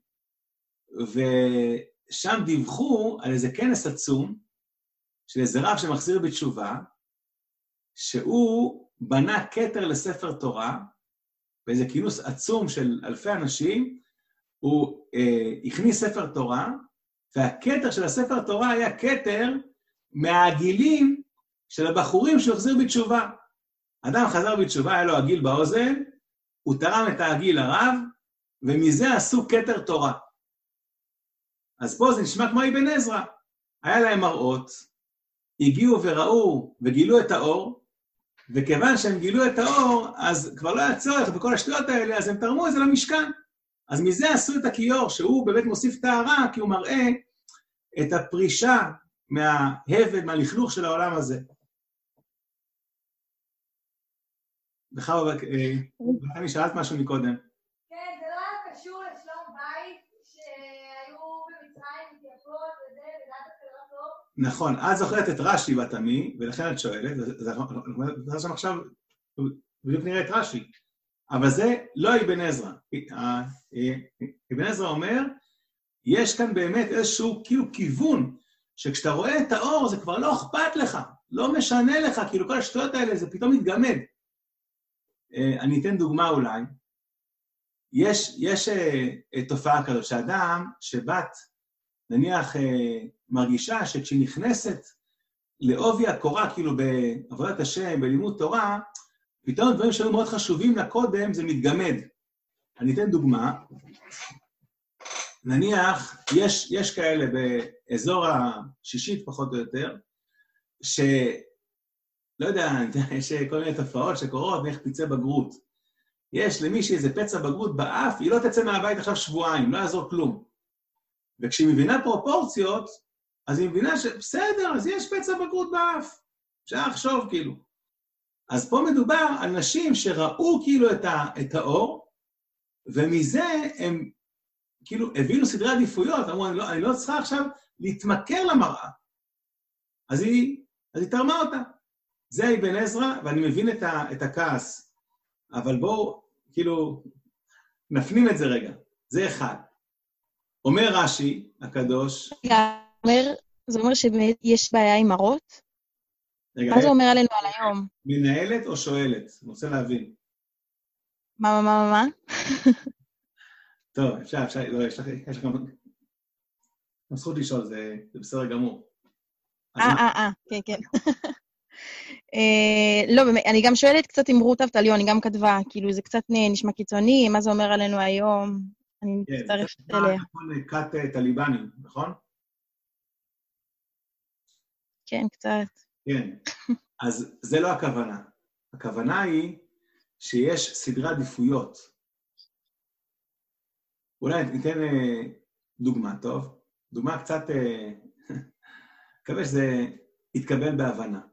ושם דיווחו על איזה כנס עצום, של איזה רב שמחזיר בתשובה, שהוא בנה כתר לספר תורה, באיזה כינוס עצום של אלפי אנשים, הוא אה, הכניס ספר תורה, והכתר של הספר תורה היה כתר מהעגילים של הבחורים שהוא החזיר בתשובה. אדם חזר בתשובה, היה לו עגיל באוזן, הוא תרם את העגיל לרב, ומזה עשו כתר תורה. אז פה זה נשמע כמו אבן עזרא. היה להם מראות, הגיעו וראו וגילו את האור, וכיוון שהם גילו את האור, אז כבר לא היה צורך בכל השטויות האלה, אז הם תרמו את זה למשכן. אז מזה עשו את הכיור, שהוא באמת מוסיף טהרה, כי הוא מראה את הפרישה מההבל, מהלכלוך של העולם הזה. בכלל, אני שאלת משהו מקודם. כן, זה לא היה קשור לשלום בית, שהיו במצרים מתייפות וזה, ודעת הקלרת אור? נכון, את זוכרת את רש"י בתמי, ולכן את שואלת, זה שם עכשיו, בדיוק נראה את רש"י, אבל זה לא אבן עזרא. אבן עזרא אומר, יש כאן באמת איזשהו כאילו כיוון, שכשאתה רואה את האור זה כבר לא אכפת לך, לא משנה לך, כאילו כל השטויות האלה זה פתאום מתגמד. אני אתן דוגמה אולי, יש, יש תופעה כזאת, שאדם שבת, נניח, מרגישה שכשהיא נכנסת לעובי הקורה, כאילו בעבודת השם, בלימוד תורה, פתאום דברים שהיו מאוד חשובים לקודם, זה מתגמד. אני אתן דוגמה, נניח, יש, יש כאלה באזור השישית פחות או יותר, ש... לא יודע, יש כל מיני תופעות שקורות, איך פצעי בגרות. יש למישהי איזה פצע בגרות באף, היא לא תצא מהבית עכשיו שבועיים, לא יעזור כלום. וכשהיא מבינה פרופורציות, אז היא מבינה שבסדר, אז יש פצע בגרות באף. אפשר לחשוב כאילו. אז פה מדובר על נשים שראו כאילו את, ה, את האור, ומזה הם כאילו הבינו סדרי עדיפויות, אמרו, אני לא, אני לא צריכה עכשיו להתמכר למראה. אז היא, אז היא תרמה אותה. זה אבן עזרא, ואני מבין את, ה, את הכעס. אבל בואו, כאילו, נפנים את זה רגע. זה אחד. אומר רש"י, הקדוש... אומר, זה אומר שיש בעיה עם מראות? רגע, מה זה אומר עלינו על היום? מנהלת או שואלת? אני רוצה להבין. מה, מה, מה, מה? טוב, אפשר, אפשר, לא, יש לך, יש לך גם... זכות לשאול, זה, זה בסדר גמור. אה, אה, אה, כן, כן. לא, אני גם שואלת קצת עם רות אבטליון, היא גם כתבה, כאילו זה קצת נשמע קיצוני, מה זה אומר עלינו היום, אני מצטרפת אליה. כן, כת טליבנים, נכון? כן, קצת. כן, אז זה לא הכוונה. הכוונה היא שיש סדרי עדיפויות. אולי ניתן דוגמה, טוב? דוגמה קצת, מקווה שזה יתקבל בהבנה.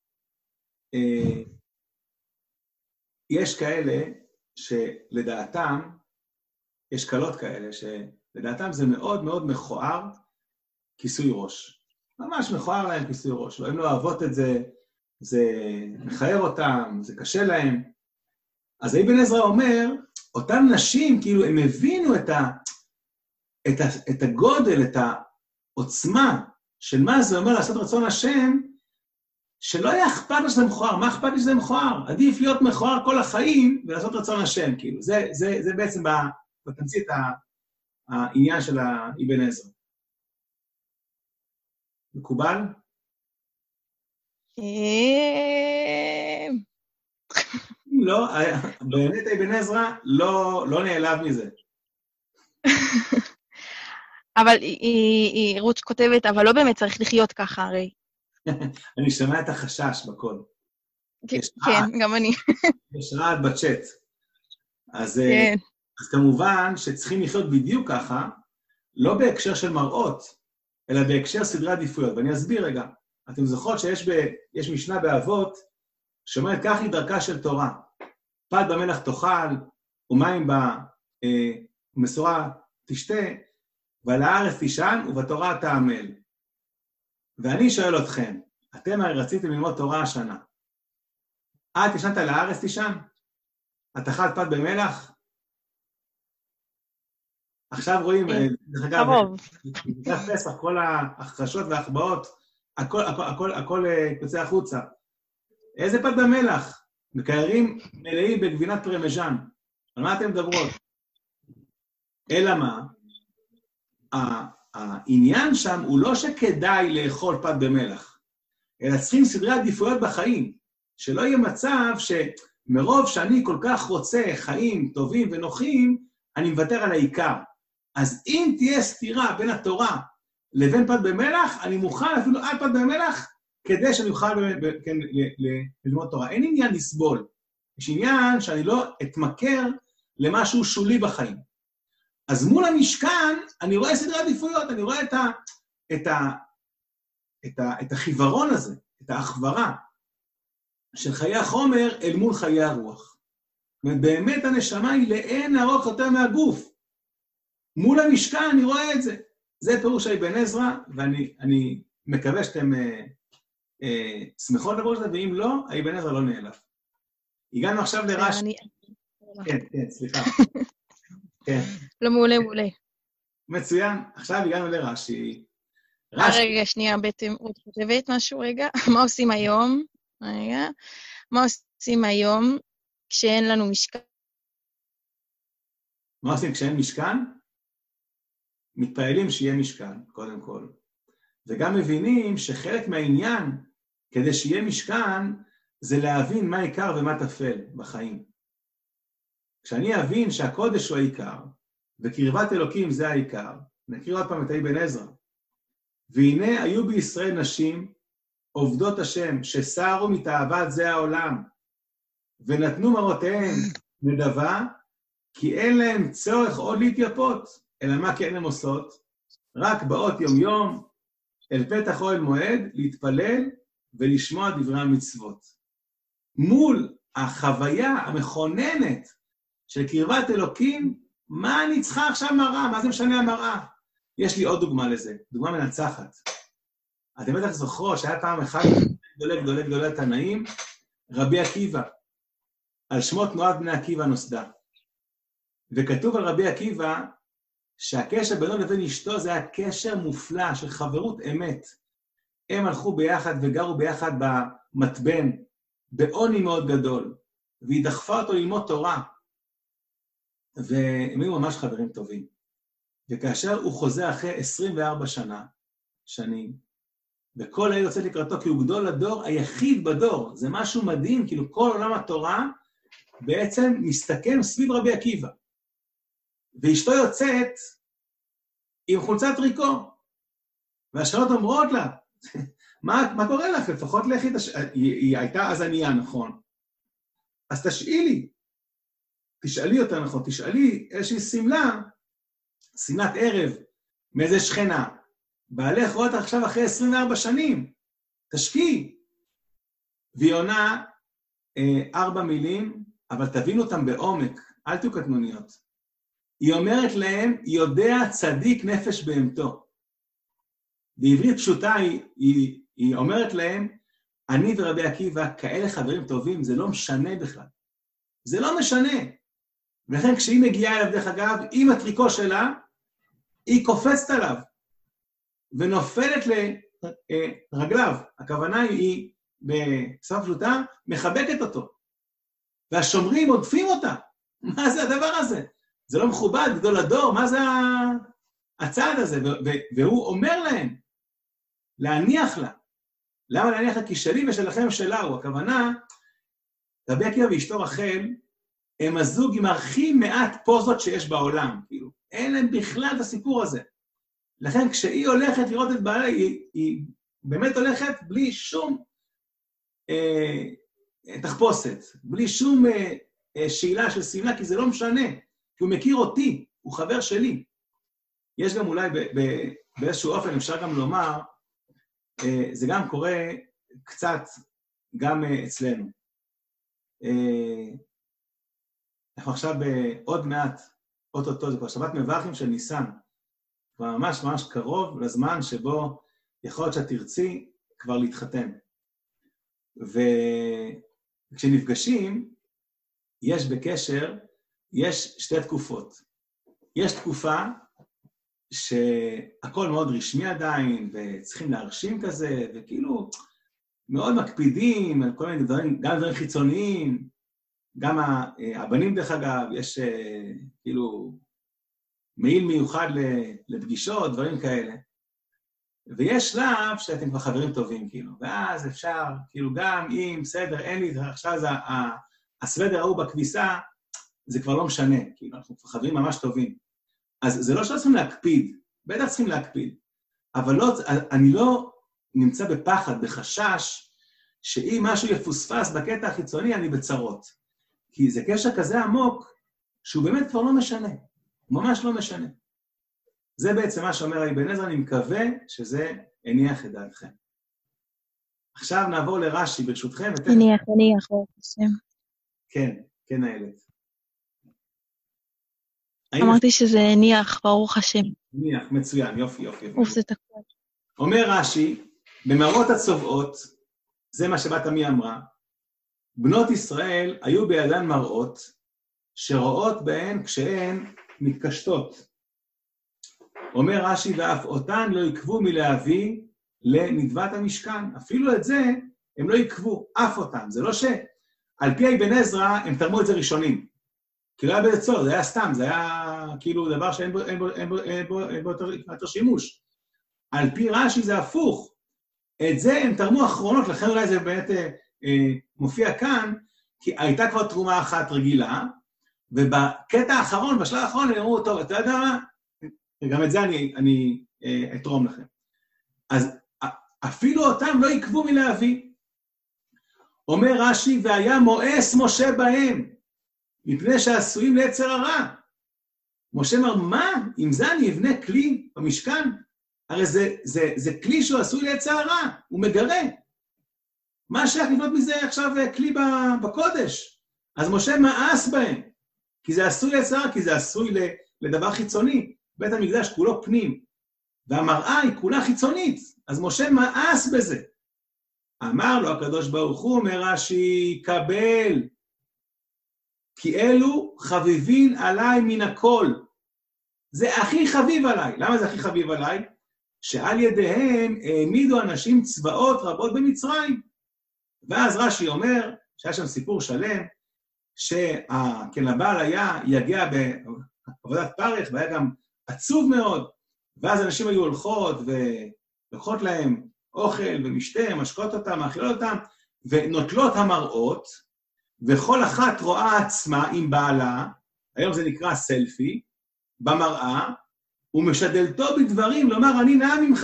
יש כאלה שלדעתם, יש קלות כאלה שלדעתם זה מאוד מאוד מכוער כיסוי ראש. ממש מכוער להם כיסוי ראש. לא, הם לא אוהבות את זה, זה מחייב אותם, זה קשה להם. אז אבן עזרא אומר, אותן נשים, כאילו, הם הבינו את, ה, את, ה, את הגודל, את העוצמה של מה זה אומר לעשות רצון השם, שלא היה אכפת לו שזה מכוער. מה אכפת לי שזה מכוער? עדיף להיות מכוער כל החיים ולעשות רצון השם, כאילו. זה, זה, זה בעצם בתמצית העניין של אבן עזרא. מקובל? לא, באמת אבן עזרא לא נעלב מזה. אבל רות כותבת, אבל לא באמת צריך לחיות ככה, הרי. אני שומע את החשש בכל. כן, גם אני. יש רעד בצ'אט. אז כמובן שצריכים לחיות בדיוק ככה, לא בהקשר של מראות, אלא בהקשר סדרי עדיפויות. ואני אסביר רגע. אתם זוכרות שיש משנה באבות, שאומרת, כך היא דרכה של תורה. פת במלח תאכל, ומים במסורה תשתה, ועל הארץ תישן, ובתורה תעמל. ואני שואל אתכם, אתם הרי רציתם ללמוד תורה השנה. את ישנת על הארץ תישן? את אכלת פת במלח? עכשיו רואים, דרך אגב, בגלל פסח, כל ההכחשות וההחבאות, הכל, הכל, הכל, הכל יוצא החוצה. איזה פת במלח? מקיירים מלאים בגבינת פרמז'ן. על מה אתם מדברות? אלא מה? העניין שם הוא לא שכדאי לאכול פת במלח, אלא צריכים סדרי עדיפויות בחיים, שלא יהיה מצב שמרוב שאני כל כך רוצה חיים טובים ונוחים, אני מוותר על העיקר. אז אם תהיה סתירה בין התורה לבין פת במלח, אני מוכן אפילו עד פת במלח, כדי שאני אוכל ללמוד תורה. אין עניין לסבול. יש עניין שאני לא אתמכר למשהו שולי בחיים. אז מול המשכן, אני רואה סדרי עדיפויות, אני רואה את, ה, את, ה, את, ה, את החיוורון הזה, את האחברה של חיי החומר אל מול חיי הרוח. זאת אומרת, באמת הנשמה היא לאין ארוך יותר מהגוף. מול המשכן אני רואה את זה. זה פירוש אבן עזרא, ואני אני מקווה שאתם אה, אה, שמחות לפירוש הזה, ואם לא, אבן עזרא לא נעלב. הגענו עכשיו לרש"י. אני... כן, כן, סליחה. כן. לא מעולה, מעולה. מצוין. עכשיו הגענו לרש"י. רגע, שנייה, בעצם עוד חושבת משהו רגע. מה עושים היום? רגע. מה עושים היום כשאין לנו משכן? מה עושים כשאין משכן? מתפעלים שיהיה משכן, קודם כל. וגם מבינים שחלק מהעניין, כדי שיהיה משכן, זה להבין מה עיקר ומה תפל בחיים. כשאני אבין שהקודש הוא העיקר, וקרבת אלוקים זה העיקר, נקריא עוד פעם את אבן עזרא. והנה היו בישראל נשים, עובדות השם, שסערו מתאוות זה העולם, ונתנו מרותיהם נדבה, כי אין להם צורך עוד להתייפות, אלא מה כן הם עושות? רק באות יום יום, אל פתח אוהל מועד, להתפלל ולשמוע דברי המצוות. מול החוויה המכוננת של קרבת אלוקים, מה אני צריכה עכשיו מראה? מה זה משנה המראה? יש לי עוד דוגמה לזה, דוגמה מנצחת. אתם בטח זוכרו שהיה פעם אחד גדולי גדולי גדולי התנאים, רבי עקיבא, על שמו תנועת בני עקיבא נוסדה. וכתוב על רבי עקיבא, שהקשר בינו לבין אשתו זה היה קשר מופלא של חברות אמת. הם הלכו ביחד וגרו ביחד במתבן, בעוני מאוד גדול, והיא דחפה אותו ללמוד תורה. והם היו ממש חברים טובים. וכאשר הוא חוזר אחרי עשרים וארבע שנה, שנים, וכל העיר יוצאת לקראתו, כי הוא גדול הדור היחיד בדור. זה משהו מדהים, כאילו כל עולם התורה בעצם מסתכם סביב רבי עקיבא. ואשתו יוצאת עם חולצת טריקו, והשכנות אומרות לה, מה, מה קורה לך? לפחות לכי, תש... היא, היא הייתה אז ענייה, נכון? אז תשאלי, תשאלי יותר נכון, תשאלי איזושהי סמלה, סמלת ערב, מאיזה שכנה, בעלך רואה אותך עכשיו אחרי עשרים וארבע שנים, תשקיעי. והיא עונה אה, ארבע מילים, אבל תבינו אותם בעומק, אל תהיו קטנוניות. היא אומרת להם, יודע צדיק נפש בהמתו. בעברית פשוטה היא, היא, היא אומרת להם, אני ורבי עקיבא כאלה חברים טובים, זה לא משנה בכלל. זה לא משנה. ולכן כשהיא מגיעה אליו דרך אגב, עם הטריקו שלה, היא קופצת עליו, ונופלת לרגליו. הכוונה היא, בשפה פשוטה, מחבקת אותו. והשומרים עודפים אותה. מה זה הדבר הזה? זה לא מכובד, גדול הדור, מה זה הצעד הזה? והוא אומר להם, להניח לה. למה להניח לה? כי שלי ושלכם שלה הוא. הכוונה, רבי עקיבא ואשתו רחל, הם הזוג עם הכי מעט פוזות שיש בעולם. כאילו, אין להם בכלל את הסיפור הזה. לכן כשהיא הולכת לראות את בעלה, היא, היא באמת הולכת בלי שום אה, תחפושת, בלי שום אה, אה, שאלה של סמלה, כי זה לא משנה. כי הוא מכיר אותי, הוא חבר שלי. יש גם אולי ב, ב, באיזשהו אופן, אפשר גם לומר, אה, זה גם קורה קצת גם אה, אצלנו. אה, אנחנו עכשיו בעוד מעט, אוטוטו, זה כבר שבת מברכים של ניסן, כבר ממש ממש קרוב לזמן שבו יכול להיות שאת תרצי כבר להתחתן. וכשנפגשים, יש בקשר, יש שתי תקופות. יש תקופה שהכל מאוד רשמי עדיין, וצריכים להרשים כזה, וכאילו מאוד מקפידים על כל מיני דברים, גם דברים חיצוניים, גם הבנים דרך אגב, יש כאילו מעיל מיוחד לפגישות, דברים כאלה. ויש שלב שאתם כבר חברים טובים, כאילו, ואז אפשר, כאילו גם אם, בסדר, אין לי, עכשיו זה הסוודר ההוא בכביסה, זה כבר לא משנה, כאילו, אנחנו כבר חברים ממש טובים. אז זה לא שלא צריכים להקפיד, בטח צריכים להקפיד, אבל לא, אני לא נמצא בפחד, בחשש, שאם משהו יפוספס בקטע החיצוני, אני בצרות. כי זה קשר כזה עמוק, שהוא באמת כבר לא משנה, ממש לא משנה. זה בעצם מה שאומר אבן עזרא, אני מקווה שזה הניח את דעתכם. עכשיו נעבור לרש"י, ברשותכם. הניח, הניח, ברוך השם. כן, כן איילת. אמרתי שזה הניח, ברוך השם. הניח, מצוין, יופי, יופי. אוף, זה תקוע. אומר רש"י, במראות הצובעות, זה מה שבת עמי אמרה, בנות ישראל היו בידן מראות, שרואות בהן כשהן מתקשטות. אומר רש"י, ואף אותן לא יקבו מלהביא לנדבת המשכן. אפילו את זה הם לא יקבו, אף אותן. זה לא שעל פי אבן עזרא הם תרמו את זה ראשונים. כי לא היה בזה צורך, זה היה סתם, זה היה כאילו דבר שאין בו, אין בו, אין בו, אין בו, אין בו יותר, יותר שימוש. על פי רש"י זה הפוך. את זה הם תרמו אחרונות, לכן אולי זה באמת אה, אה, מופיע כאן, כי הייתה כבר תרומה אחת רגילה, ובקטע האחרון, בשלב האחרון, הם אמרו, טוב, אתה יודע מה? וגם את זה אני, אני אה, אתרום לכם. אז אפילו אותם לא יקבו מלהביא. אומר רש"י, והיה מואס משה בהם, מפני שעשויים ליצר הרע. משה אמר, מה? עם זה אני אבנה כלי במשכן? הרי זה, זה, זה כלי שהוא עשוי ליצר הרע, הוא מגרה. מה שייך לבנות מזה עכשיו כלי בקודש? אז משה מאס בהם, כי זה עשוי ליצר הרע, כי זה עשוי לדבר חיצוני. בית המקדש כולו פנים, והמראה היא כולה חיצונית, אז משה מאס בזה. אמר לו הקדוש ברוך הוא, אומר רש"י, קבל, כי אלו חביבין עליי מן הכל. זה הכי חביב עליי. למה זה הכי חביב עליי? שעל ידיהם העמידו אנשים צבאות רבות במצרים. ואז רש"י אומר, שהיה שם סיפור שלם, שכן הבעל היה יגע בעבודת פרך, והיה גם עצוב מאוד, ואז אנשים היו הולכות ולוקחות להם אוכל ומשתה, משקות אותם, מאכילות אותם, ונוטלות המראות, וכל אחת רואה עצמה עם בעלה, היום זה נקרא סלפי, במראה, ומשדלתו בדברים, לומר, אני נאה ממך.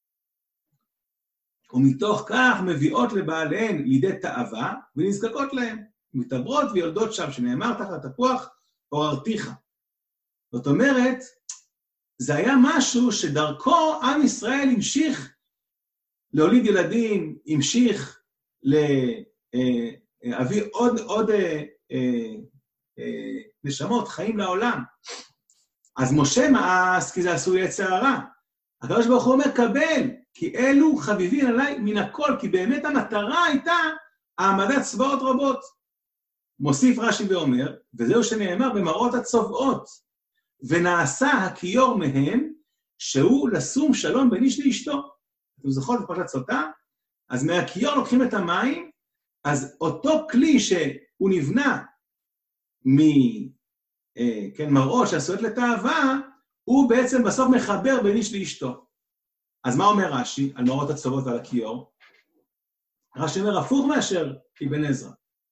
ומתוך כך מביאות לבעליהן לידי תאווה, ונזקקות להן, מתעברות ויולדות שם, שנאמר תחת התפוח, עוררתיך. זאת אומרת, זה היה משהו שדרכו עם ישראל המשיך להוליד ילדים, המשיך להביא עוד, עוד אה, אה, אה, נשמות, חיים לעולם. אז משה מאס, כי זה עשוי יצר הרע. הקדוש ברוך הוא אומר, קבל, כי אלו חביבים עליי מן הכל, כי באמת המטרה הייתה העמדת צבאות רבות. מוסיף רש"י ואומר, וזהו שנאמר במראות הצובעות, ונעשה הכיור מהם, שהוא לשום שלום בין איש לאשתו. אתם זוכרות את פרשת סוטה? אז מהכיור לוקחים את המים, אז אותו כלי שהוא נבנה ממראות שעשויות לתאווה, הוא בעצם בסוף מחבר בין איש לאשתו. אז מה אומר רש"י על מראות הצובעות ועל הכיור? רש"י אומר הפוך מאשר אבן עזרא,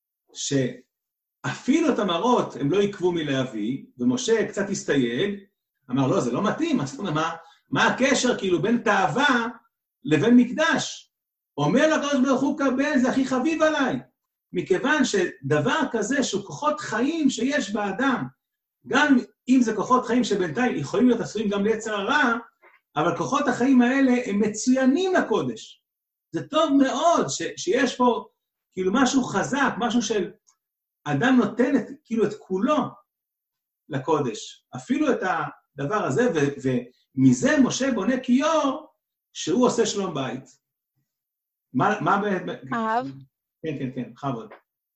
שאפילו את המראות הם לא עיכבו מלהביא, ומשה קצת הסתייג, אמר לא, זה לא מתאים, אז מה, מה הקשר כאילו בין תאווה לבין מקדש? אומר לקדוש ברוך הוא קבל, זה הכי חביב עליי, מכיוון שדבר כזה שהוא כוחות חיים שיש באדם, גם אם זה כוחות חיים שבינתיים יכולים להיות עשויים גם ליצר הרע, אבל כוחות החיים האלה הם מצוינים לקודש. זה טוב מאוד ש, שיש פה כאילו משהו חזק, משהו של אדם נותן את, כאילו את כולו לקודש. אפילו את הדבר הזה, ו, ומזה משה בונה כיור שהוא עושה שלום בית. מה, מה... אהב? כן, כן, כן, חבוד.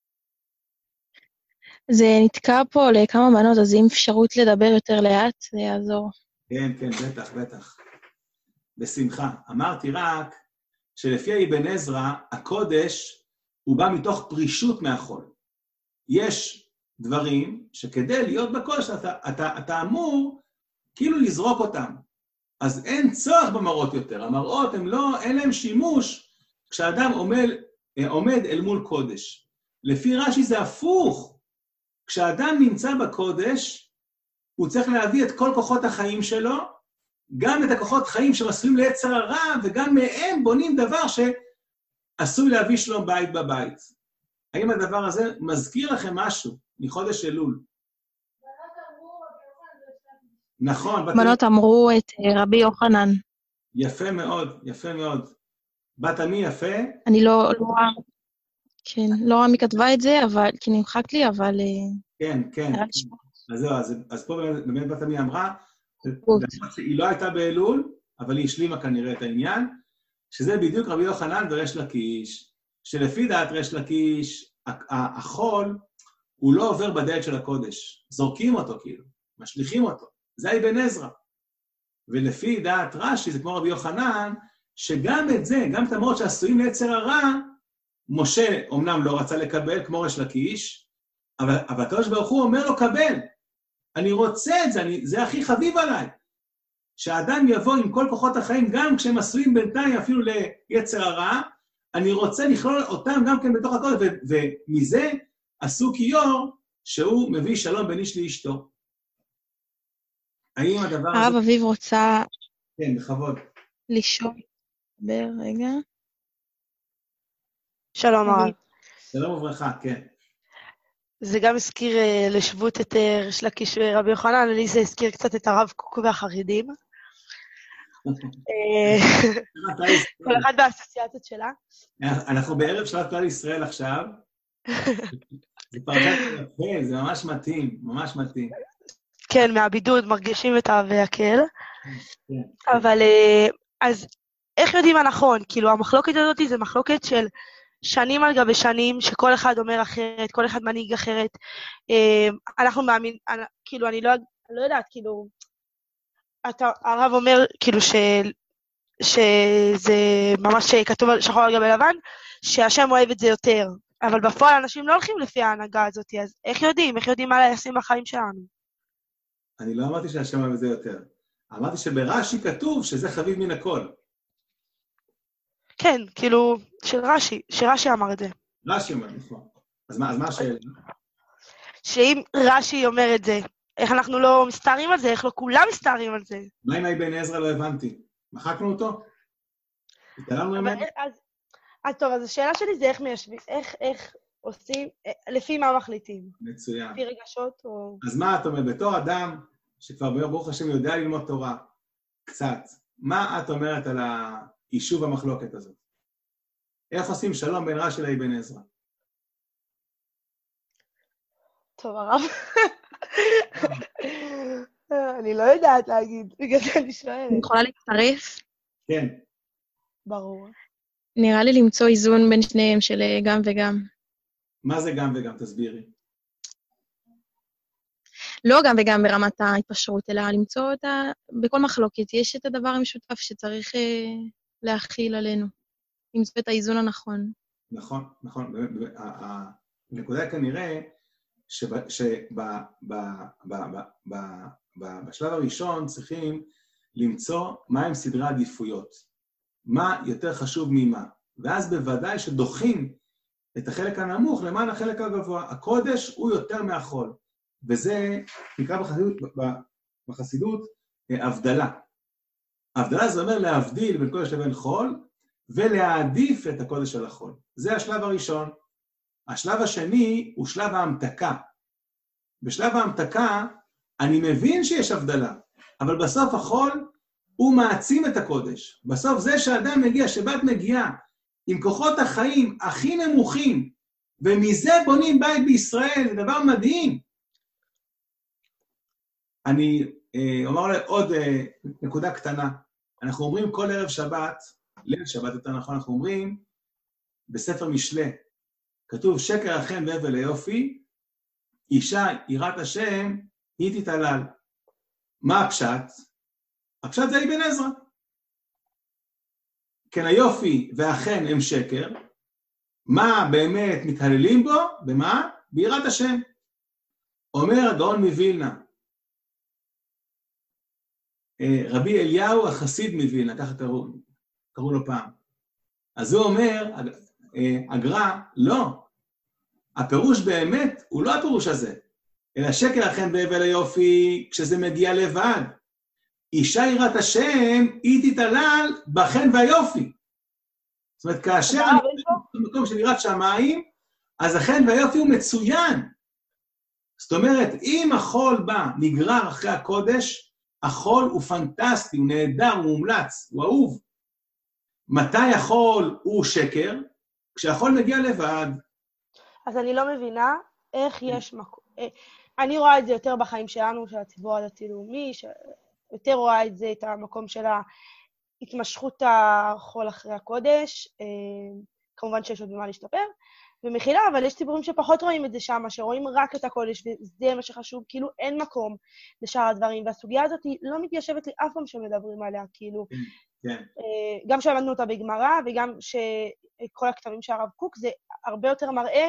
זה נתקע פה לכמה בנות, אז אם אפשרות לדבר יותר לאט, זה יעזור. כן, כן, בטח, בטח. בשמחה. אמרתי רק שלפי אבן עזרא, הקודש הוא בא מתוך פרישות מהחול. יש דברים שכדי להיות בקודש, אתה, אתה, אתה אמור כאילו לזרוק אותם. אז אין צורך במראות יותר. המראות הם לא, אין להם שימוש כשאדם עומד, עומד אל מול קודש. לפי רש"י זה הפוך. כשאדם נמצא בקודש, הוא צריך להביא את כל כוחות החיים שלו, גם את הכוחות חיים שמסויים ליצר הרע, וגם מהם בונים דבר שעשוי להביא שלום בית בבית. האם הדבר הזה מזכיר לכם משהו מחודש אלול? נכון. בנות אמרו את רבי יוחנן. יפה מאוד, יפה מאוד. בת עמי יפה? אני לא רואה, כן, לא רואה מי כתבה את זה, אבל, כי נמחק לי, אבל... כן, כן. אז זהו, אז פה באמת בת עמי אמרה, היא לא הייתה באלול, אבל היא השלימה כנראה את העניין, שזה בדיוק רבי יוחנן וריש לקיש, שלפי דעת ריש לקיש, החול הוא לא עובר בדלת של הקודש, זורקים אותו כאילו, משליכים אותו, זה אבן עזרא. ולפי דעת רש"י, זה כמו רבי יוחנן, שגם את זה, גם את המראות שעשויים ליצר הרע, משה אומנם לא רצה לקבל, כמו ריש לקיש, אבל, אבל הקדוש ברוך הוא אומר לו, קבל, אני רוצה את זה, אני, זה הכי חביב עליי. שהאדם יבוא עם כל כוחות החיים, גם כשהם עשויים בינתיים אפילו ליצר הרע, אני רוצה לכלול אותם גם כן בתוך הקודש, ו- ומזה עשו כיור שהוא מביא שלום בין איש לאשתו. האם הדבר הזה... הרב אביב רוצה... כן, בכבוד. לשאול. ברגע. שלום הרב. שלום וברכה, כן. זה גם הזכיר uh, לשבות את uh, ריש לקיש ורבי יוחנן, לי זה הזכיר קצת את הרב קוק והחרדים. כל אחד באסוציאציות שלה. אנחנו בערב של כלל ישראל עכשיו. זה פרשת יפה, זה ממש מתאים, ממש מתאים. כן, מהבידוד מרגישים את והקל. אבל אז איך יודעים מה נכון? כאילו המחלוקת הזאת זה מחלוקת של שנים על גבי שנים, שכל אחד אומר אחרת, כל אחד מנהיג אחרת. אנחנו מאמין, כאילו אני לא, לא יודעת, כאילו, אתה, הרב אומר כאילו ש, שזה ממש כתוב שחור על גבי לבן, שהשם אוהב את זה יותר. אבל בפועל אנשים לא הולכים לפי ההנהגה הזאת, אז איך יודעים? איך יודעים מה לעשות בחיים שלנו? אני לא אמרתי שהשם אוהב את זה יותר. אמרתי שברש"י כתוב שזה חביב מן הכל. כן, כאילו, של רש"י, שרש"י אמר את זה. רש"י אומר, נכון. אז מה, אז מה השאלה? שאם רש"י אומר את זה, איך אנחנו לא מסתערים על זה, איך לא כולם מסתערים על זה. מה עם אבן עזרא? לא הבנתי. מחקנו אותו? התעלמנו אבל, ממנו? אז, אז טוב, אז השאלה שלי זה איך מיישבים, איך, איך עושים, לפי מה מחליטים? מצוין. לפי רגשות או... אז מה את אומרת? בתור אדם שכבר ברוך השם יודע ללמוד תורה, קצת, מה את אומרת על היישוב המחלוקת הזאת? איך עושים שלום בין רש"י לאבן עזרא? טוב, הרב. אני לא יודעת להגיד, בגלל זה אני שואלת. אני יכולה להצטרף? כן. ברור. נראה לי למצוא איזון בין שניהם של גם וגם. מה זה גם וגם? תסבירי. לא גם וגם ברמת ההתפשרות, אלא למצוא את ה... בכל מחלוקת יש את הדבר המשותף שצריך אה, להכיל עלינו. למצוא את האיזון הנכון. נכון, נכון. הנקודה כנראה שבשלב הראשון צריכים למצוא מהם סדרי עדיפויות. מה יותר חשוב ממה. ואז בוודאי שדוחים את החלק הנמוך למען החלק הגבוה. הקודש הוא יותר מהחול. וזה נקרא בחסידות, בחסידות הבדלה. הבדלה זה אומר להבדיל בין קודש לבין חול, ולהעדיף את הקודש על החול. זה השלב הראשון. השלב השני הוא שלב ההמתקה. בשלב ההמתקה אני מבין שיש הבדלה, אבל בסוף החול הוא מעצים את הקודש. בסוף זה שאדם מגיע, שבת מגיעה עם כוחות החיים הכי נמוכים, ומזה בונים בית בישראל, זה דבר מדהים. אני אה, אומר לה עוד אה, נקודה קטנה. אנחנו אומרים כל ערב שבת, ליל שבת יותר נכון, אנחנו אומרים בספר משלי, כתוב שקר החן והבל היופי, אישה יראת השם, היא תתעלל. מה הפשט? הפשט זה אבן עזרא. כן, היופי והחן הם שקר, מה באמת מתהללים בו? במה? ביראת השם. אומר הגאון מווילנה, רבי אליהו החסיד מווילנה, ככה קראו, קראו לו פעם. אז הוא אומר, הגר"א, לא. הפירוש באמת הוא לא הפירוש הזה, אלא שקר החן והבל היופי כשזה מגיע לבד. אישה יראת השם, היא תתעלל בחן והיופי. זאת אומרת, כאשר אני במקום של יראת שמיים, אז החן והיופי הוא מצוין. זאת אומרת, אם החול בא, נגרר אחרי הקודש, החול הוא פנטסטי, הוא נהדר, הוא מומלץ, הוא אהוב. מתי החול הוא שקר? כשהחול מגיע לבד. אז אני לא מבינה איך יש מקום. אני רואה את זה יותר בחיים שלנו, של הציבור הדתי-לאומי, יותר רואה את זה, את המקום של התמשכות החול אחרי הקודש, כמובן שיש עוד במה להשתפר, ומחילה, אבל יש ציבורים שפחות רואים את זה שם, שרואים רק את הקודש, וזה מה שחשוב, כאילו אין מקום לשאר הדברים, והסוגיה הזאת לא מתיישבת לי אף פעם שמדברים עליה, כאילו, כן. גם שלמדנו אותה בגמרא, וגם שכל הכתבים של הרב קוק, זה הרבה יותר מראה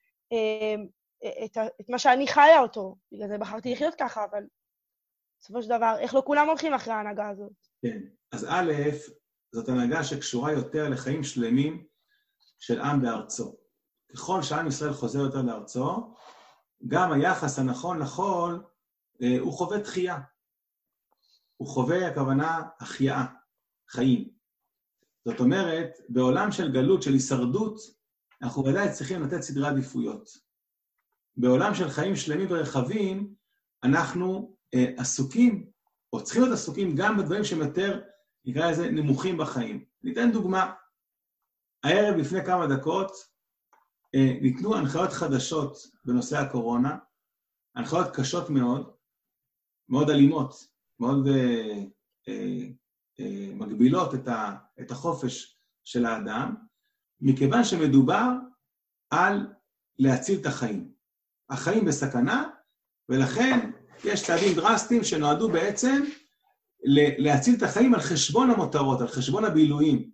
את, את מה שאני חיה אותו, בגלל זה בחרתי לחיות ככה, אבל בסופו של דבר, איך לא כולם הולכים אחרי ההנהגה הזאת? כן, אז א', זאת הנהגה שקשורה יותר לחיים שלמים של עם בארצו. ככל שעם ישראל חוזר יותר לארצו, גם היחס הנכון לחול, אה, הוא חווה תחייה. הוא חווה, הכוונה, החייאה, חיים. זאת אומרת, בעולם של גלות, של הישרדות, אנחנו ודאי צריכים לתת סדרי עדיפויות. בעולם של חיים שלמים ורחבים, אנחנו אה, עסוקים, או צריכים להיות עסוקים גם בדברים שהם יותר, נקרא לזה, נמוכים בחיים. ניתן דוגמה. הערב לפני כמה דקות, אה, ניתנו הנחיות חדשות בנושא הקורונה, הנחיות קשות מאוד, מאוד אלימות, מאוד אה, אה, אה, מגבילות את, ה, את החופש של האדם, מכיוון שמדובר על להציל את החיים. החיים בסכנה, ולכן יש צעדים דרסטיים שנועדו בעצם להציל את החיים על חשבון המותרות, על חשבון הבילויים.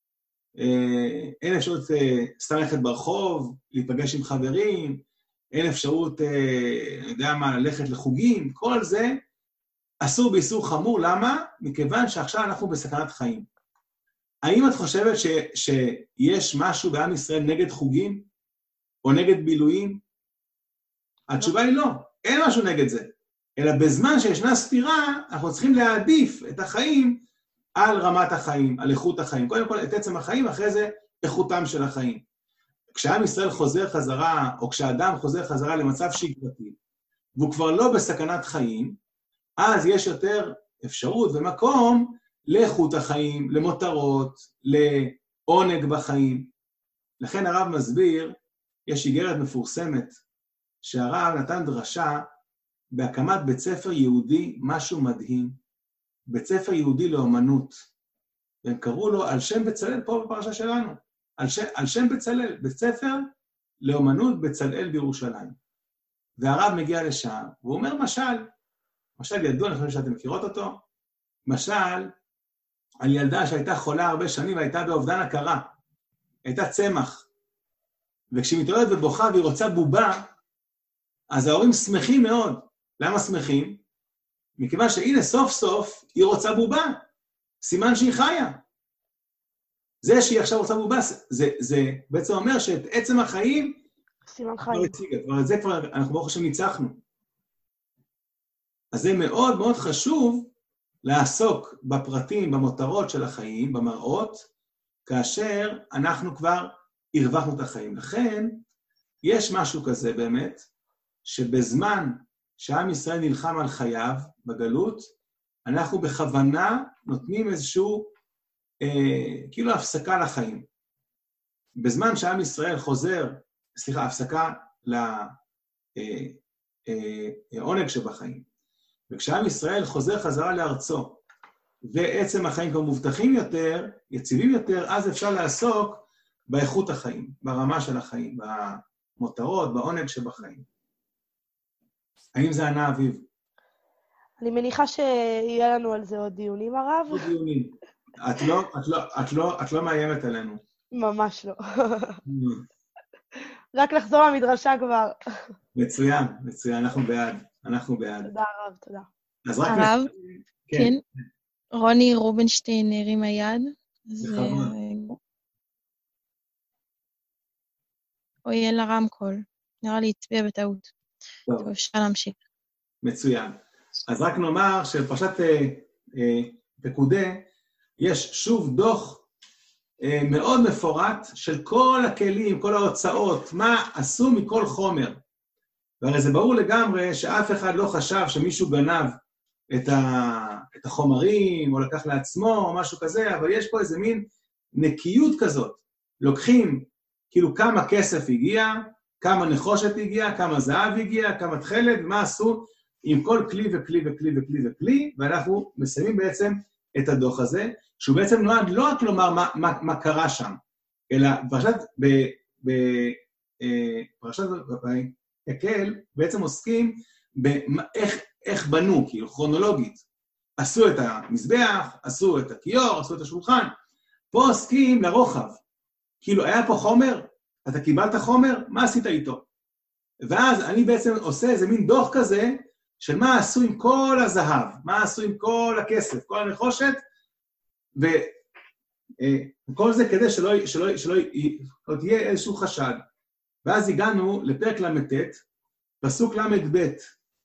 אין אפשרות סתם ללכת ברחוב, להיפגש עם חברים, אין אפשרות, אני יודע מה, ללכת לחוגים, כל זה אסור באיסור חמור. למה? מכיוון שעכשיו אנחנו בסכנת חיים. האם את חושבת ש, שיש משהו בעם ישראל נגד חוגים, או נגד בילויים? התשובה היא לא, אין משהו נגד זה. אלא בזמן שישנה סתירה, אנחנו צריכים להעדיף את החיים על רמת החיים, על איכות החיים. קודם כל, את עצם החיים, אחרי זה, איכותם של החיים. כשעם ישראל חוזר חזרה, או כשאדם חוזר חזרה למצב שגרתי, והוא כבר לא בסכנת חיים, אז יש יותר אפשרות ומקום לאיכות החיים, למותרות, לעונג בחיים. לכן הרב מסביר, יש איגרת מפורסמת, שהרב נתן דרשה בהקמת בית ספר יהודי, משהו מדהים, בית ספר יהודי לאומנות, והם קראו לו על שם בצלאל פה בפרשה שלנו, על שם, על שם בצלאל, בית ספר לאומנות בצלאל בירושלים. והרב מגיע לשם, והוא אומר משל, משל ידוע, אני חושב שאתם מכירות אותו, משל על ילדה שהייתה חולה הרבה שנים, והייתה באובדן הכרה, הייתה צמח, וכשהיא מתעוררת ובוכה והיא רוצה בובה, אז ההורים שמחים מאוד. למה שמחים? מכיוון שהנה סוף סוף היא רוצה בובה, סימן שהיא חיה. זה שהיא עכשיו רוצה בובה, זה, זה בעצם אומר שאת עצם החיים, סימן חיים. כבר את זה כבר, אנחנו ברוך השם ניצחנו. אז זה מאוד מאוד חשוב לעסוק בפרטים, במותרות של החיים, במראות, כאשר אנחנו כבר הרווחנו את החיים. לכן, יש משהו כזה באמת, שבזמן שעם ישראל נלחם על חייו בגלות, אנחנו בכוונה נותנים איזשהו, אה, כאילו הפסקה לחיים. בזמן שעם ישראל חוזר, סליחה, הפסקה לעונג שבחיים. וכשעם ישראל חוזר חזרה לארצו, ועצם החיים כבר מובטחים יותר, יציבים יותר, אז אפשר לעסוק באיכות החיים, ברמה של החיים, במותרות, בעונג שבחיים. האם זה ענה אביב? אני מניחה שיהיה לנו על זה עוד דיונים, הרב. עוד דיונים. את לא, את לא, את לא, את לא מאיימת עלינו. ממש לא. רק לחזור למדרשה כבר. מצוין, מצוין, אנחנו בעד, אנחנו בעד. תודה רב, תודה. אז רק... הרב, כן. רוני רובינשטיין הרים היד. בכבוד. אוי, אין לה רמקול. נראה לי הצביע בטעות. טוב, אפשר להמשיך. מצוין. אז רק נאמר שבפרשת אה, אה, פקודה, יש שוב דוח אה, מאוד מפורט של כל הכלים, כל ההוצאות, מה עשו מכל חומר. והרי זה ברור לגמרי שאף אחד לא חשב שמישהו גנב את, ה, את החומרים, או לקח לעצמו, או משהו כזה, אבל יש פה איזה מין נקיות כזאת. לוקחים כאילו כמה כסף הגיע, כמה נחושת הגיע, כמה זהב הגיע, כמה תכלת, ומה עשו עם כל כלי וכלי וכלי וכלי וכלי, ואנחנו מסיימים בעצם את הדוח הזה, שהוא בעצם נועד לא רק לומר מה, מה, מה קרה שם, אלא פרשת, בפרשת יקל בעצם עוסקים באיך איך בנו, כאילו כרונולוגית. עשו את המזבח, עשו את הכיור, עשו את השולחן. פה עוסקים לרוחב. כאילו היה פה חומר, אתה קיבלת חומר, מה עשית איתו? ואז אני בעצם עושה איזה מין דוח כזה, של מה עשו עם כל הזהב, מה עשו עם כל הכסף, כל הנחושת, וכל זה כדי שלא, שלא, שלא, שלא תהיה איזשהו חשד. ואז הגענו לפרק למתת, פסוק למד ב',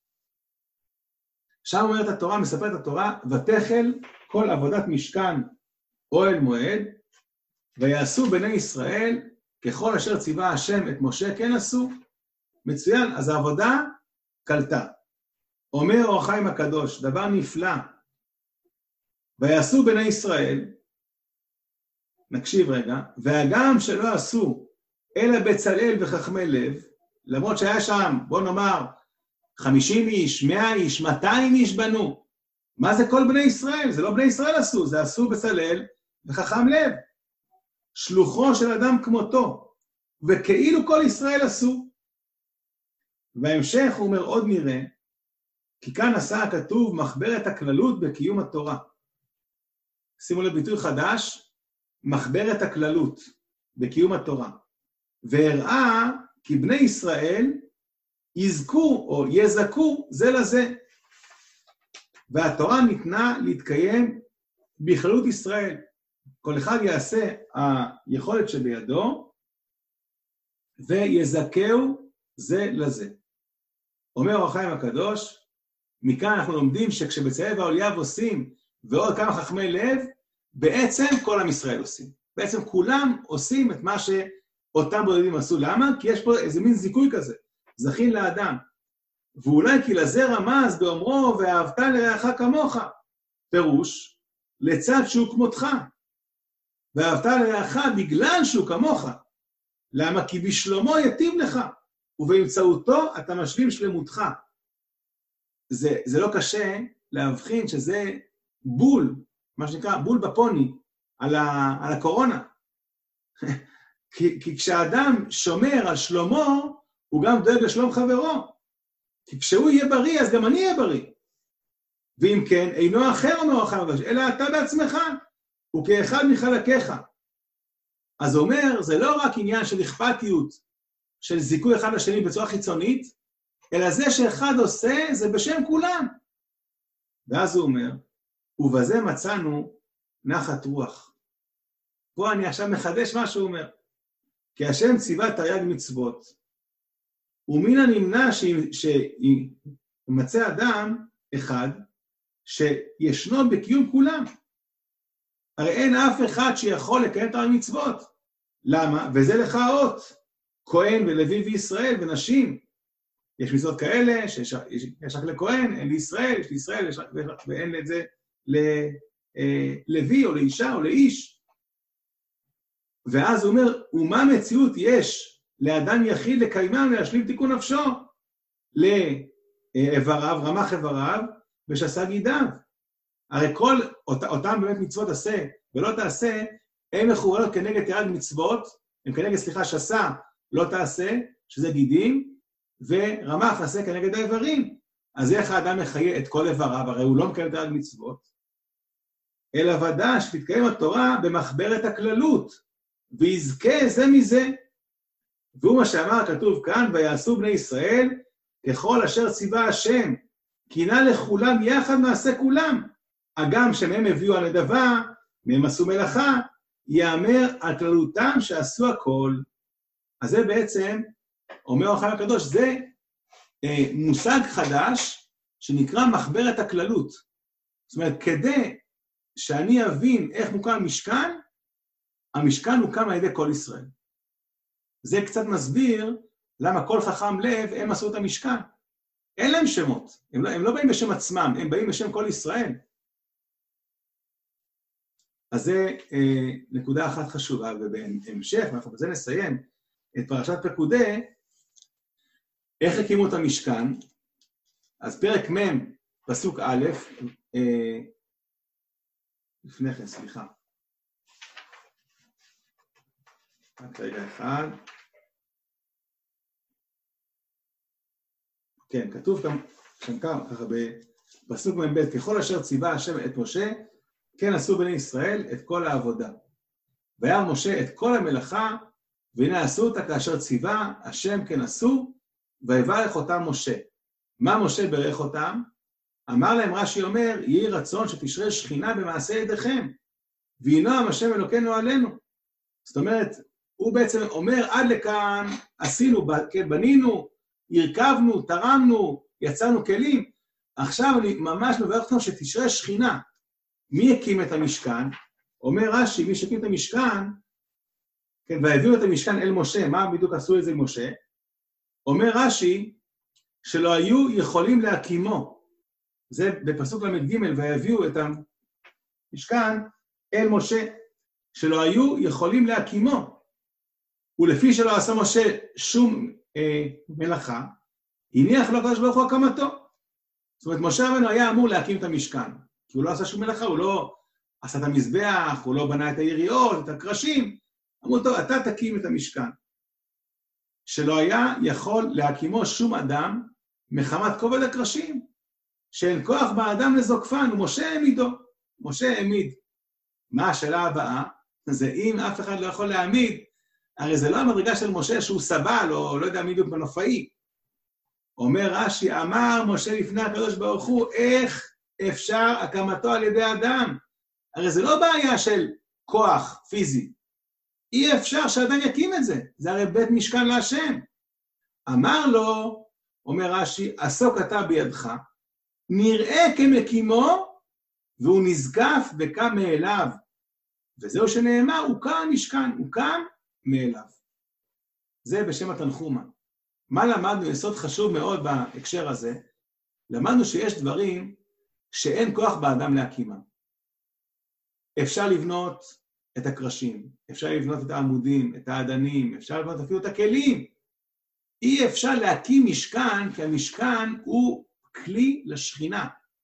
שם אומרת התורה, מספרת התורה, ותחל כל עבודת משכן אוהל מועד, ויעשו בני ישראל ככל אשר ציווה השם את משה כן עשו, מצוין, אז העבודה קלטה. אומר אור החיים הקדוש, דבר נפלא, ויעשו בני ישראל, נקשיב רגע, והגם שלא עשו, אלא בצלאל וחכמי לב, למרות שהיה שם, בוא נאמר, חמישים איש, מאה איש, מאתיים איש בנו. מה זה כל בני ישראל? זה לא בני ישראל עשו, זה עשו בצלאל וחכם לב. שלוחו של אדם כמותו, וכאילו כל ישראל עשו. וההמשך הוא אומר עוד נראה, כי כאן עשה הכתוב מחברת הכללות בקיום התורה. שימו לב ביטוי חדש, מחברת הכללות בקיום התורה. והראה כי בני ישראל יזכו או יזכו זה לזה. והתורה ניתנה להתקיים בכללות ישראל. כל אחד יעשה היכולת שבידו, ויזכהו זה לזה. אומר אור החיים הקדוש, מכאן אנחנו לומדים שכשבצלאל ואליאב עושים, ועוד כמה חכמי לב, בעצם כל עם ישראל עושים. בעצם כולם עושים את מה שאותם בודדים עשו. למה? כי יש פה איזה מין זיכוי כזה, זכין לאדם. ואולי כי לזה רמז באומרו, ואהבת לרעך כמוך, פירוש, לצד שהוא כמותך. ואהבת לרעך בגלל שהוא כמוך. למה? כי בשלומו יתים לך, ובאמצעותו אתה משלים שלמותך. זה, זה לא קשה להבחין שזה בול, מה שנקרא בול בפוני, על, ה, על הקורונה. כי, כי כשאדם שומר על שלומו, הוא גם דואג לשלום חברו. כי כשהוא יהיה בריא, אז גם אני אהיה בריא. ואם כן, אינו אחר אומר החיים הקדוש, אלא אתה בעצמך, הוא כאחד מחלקיך. אז הוא אומר, זה לא רק עניין של אכפתיות, של זיכוי אחד לשני בצורה חיצונית, אלא זה שאחד עושה, זה בשם כולם. ואז הוא אומר, ובזה מצאנו נחת רוח. פה אני עכשיו מחדש מה שהוא אומר. כי השם ציווה תרי"ג מצוות, ומן הנמנע שימצא אדם אחד, שישנו בקיום כולם. הרי אין אף אחד שיכול לקיים תרי"ג מצוות. למה? וזה לך האות. כהן ולוי וישראל ונשים. יש מצוות כאלה שיש רק לכהן, אין לישראל, יש לישראל, ואין את זה ללוי או לאישה או לאיש. ואז הוא אומר, ומה מציאות יש לאדם יחיד לקיימם להשלים תיקון נפשו? לאיבריו, רמ"ח איבריו, ושס"ה גידיו. הרי כל אות, אותם באמת מצוות עשה ולא תעשה, הם מכוונות כנגד תרי"ג מצוות, הם כנגד, סליחה, שס"ה לא תעשה, שזה גידים, ורמ"ח עשה כנגד האיברים. אז איך האדם מחיה את כל איבריו? הרי הוא לא מקיים תרי"ג מצוות, אלא ודע שתתקיים התורה במחברת הכללות, ויזכה זה מזה. והוא מה שאמר כתוב כאן, ויעשו בני ישראל ככל אשר ציווה השם, כי נא לכולם יחד מעשה כולם. הגם שמהם הביאו הנדבה, מהם עשו מלאכה, יאמר על כללותם שעשו הכל. אז זה בעצם, אומר אור החיים הקדוש, זה אה, מושג חדש שנקרא מחברת הכללות. זאת אומרת, כדי שאני אבין איך מוקם המשכן, המשכן הוקם על ידי כל ישראל. זה קצת מסביר למה כל חכם לב הם עשו את המשכן. אין להם שמות, הם לא, הם לא באים בשם עצמם, הם באים בשם כל ישראל. אז זה אה, נקודה אחת חשובה, ובהמשך, אנחנו בזה נסיים את פרשת פקודי, איך הקימו את המשכן. אז פרק מ' פסוק א', אה, לפני כן, סליחה. רק רגע אחד. כן, כתוב כאן, שם ככה בפסוק מ"ב, ככל אשר ציווה השם את משה, כן עשו בני ישראל את כל העבודה. וירא משה את כל המלאכה, והנה עשו אותה כאשר ציווה, השם כן עשו, ויברך אותם משה. מה משה ברך אותם? אמר להם, רש"י אומר, יהי רצון שתשרה שכינה במעשה ידיכם, וינועם השם אלוקינו עלינו. זאת אומרת, הוא בעצם אומר, עד לכאן עשינו, בנינו, הרכבנו, תרמנו, יצאנו כלים. עכשיו אני ממש מברך אתכם שתשרה שכינה. מי הקים את המשכן? אומר רש"י, מי שהקים את המשכן, כן, והביאו את המשכן אל משה, מה בדיוק עשו את זה עם משה? אומר רש"י, שלא היו יכולים להקימו. זה בפסוק למ"ג, והביאו את המשכן אל משה, שלא היו יכולים להקימו. ולפי שלא עשה משה שום אה, מלאכה, הניח לו הקדוש ברוך הוא הקמתו. זאת אומרת, משה רבנו היה אמור להקים את המשכן, כי הוא לא עשה שום מלאכה, הוא לא עשה את המזבח, הוא לא בנה את היריעות, את הקרשים. אמרו, טוב, אתה תקים את המשכן. שלא היה יכול להקימו שום אדם מחמת כובד הקרשים, שאין כוח באדם לזוקפן, ומשה העמידו. משה העמיד. מה השאלה הבאה? זה אם אף אחד לא יכול להעמיד, הרי זה לא המדרגה של משה שהוא סבל, או לא יודע מי בדיוק מנופאי. אומר רש"י, אמר משה לפני הקדוש ברוך הוא, איך אפשר הקמתו על ידי אדם? הרי זה לא בעיה של כוח פיזי. אי אפשר שאדם יקים את זה, זה הרי בית משכן להשם. אמר לו, אומר רש"י, עסוק אתה בידך, נראה כמקימו, והוא נזקף וקם מאליו. וזהו שנאמר, הוא קם משכן, הוא קם מאליו. זה בשם התנחומה. מה למדנו? יסוד חשוב מאוד בהקשר הזה. למדנו שיש דברים שאין כוח באדם להקימם. אפשר לבנות את הקרשים, אפשר לבנות את העמודים, את העדנים, אפשר לבנות אפילו את הכלים. אי אפשר להקים משכן, כי המשכן הוא כלי לשכינה.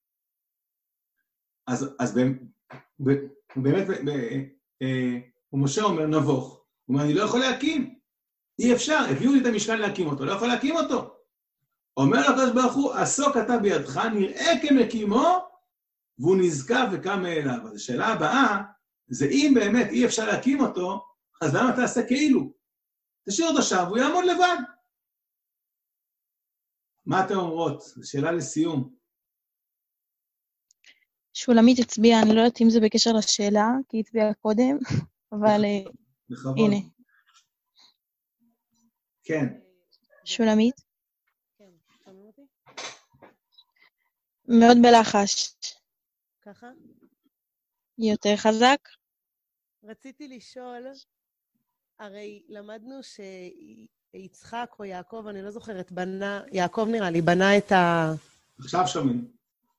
אז, אז באמת, ומשה אומר, נבוך, הוא אומר, אני לא יכול להקים. אי אפשר, הביאו לי את המשכן להקים אותו, לא יכול להקים אותו. אומר לו הקדוש ברוך הוא, עסוק אתה בידך, נראה כמקימו, והוא נזקף וקם מאליו. אז השאלה הבאה, זה אם באמת אי אפשר להקים אותו, אז למה תעשה כאילו? תשאיר אותו שם, והוא יעמוד לבד. מה אתם אומרות? זו שאלה לסיום. שולמית הצביעה, אני לא יודעת אם זה בקשר לשאלה, כי היא הצביעה קודם, אבל הנה. כן. שולמית? כן, שומעים אותי? מאוד בלחש. ככה? יותר חזק? רציתי לשאול, הרי למדנו שיצחק או יעקב, אני לא זוכרת, בנה, יעקב נראה לי, בנה את ה... עכשיו שומעים.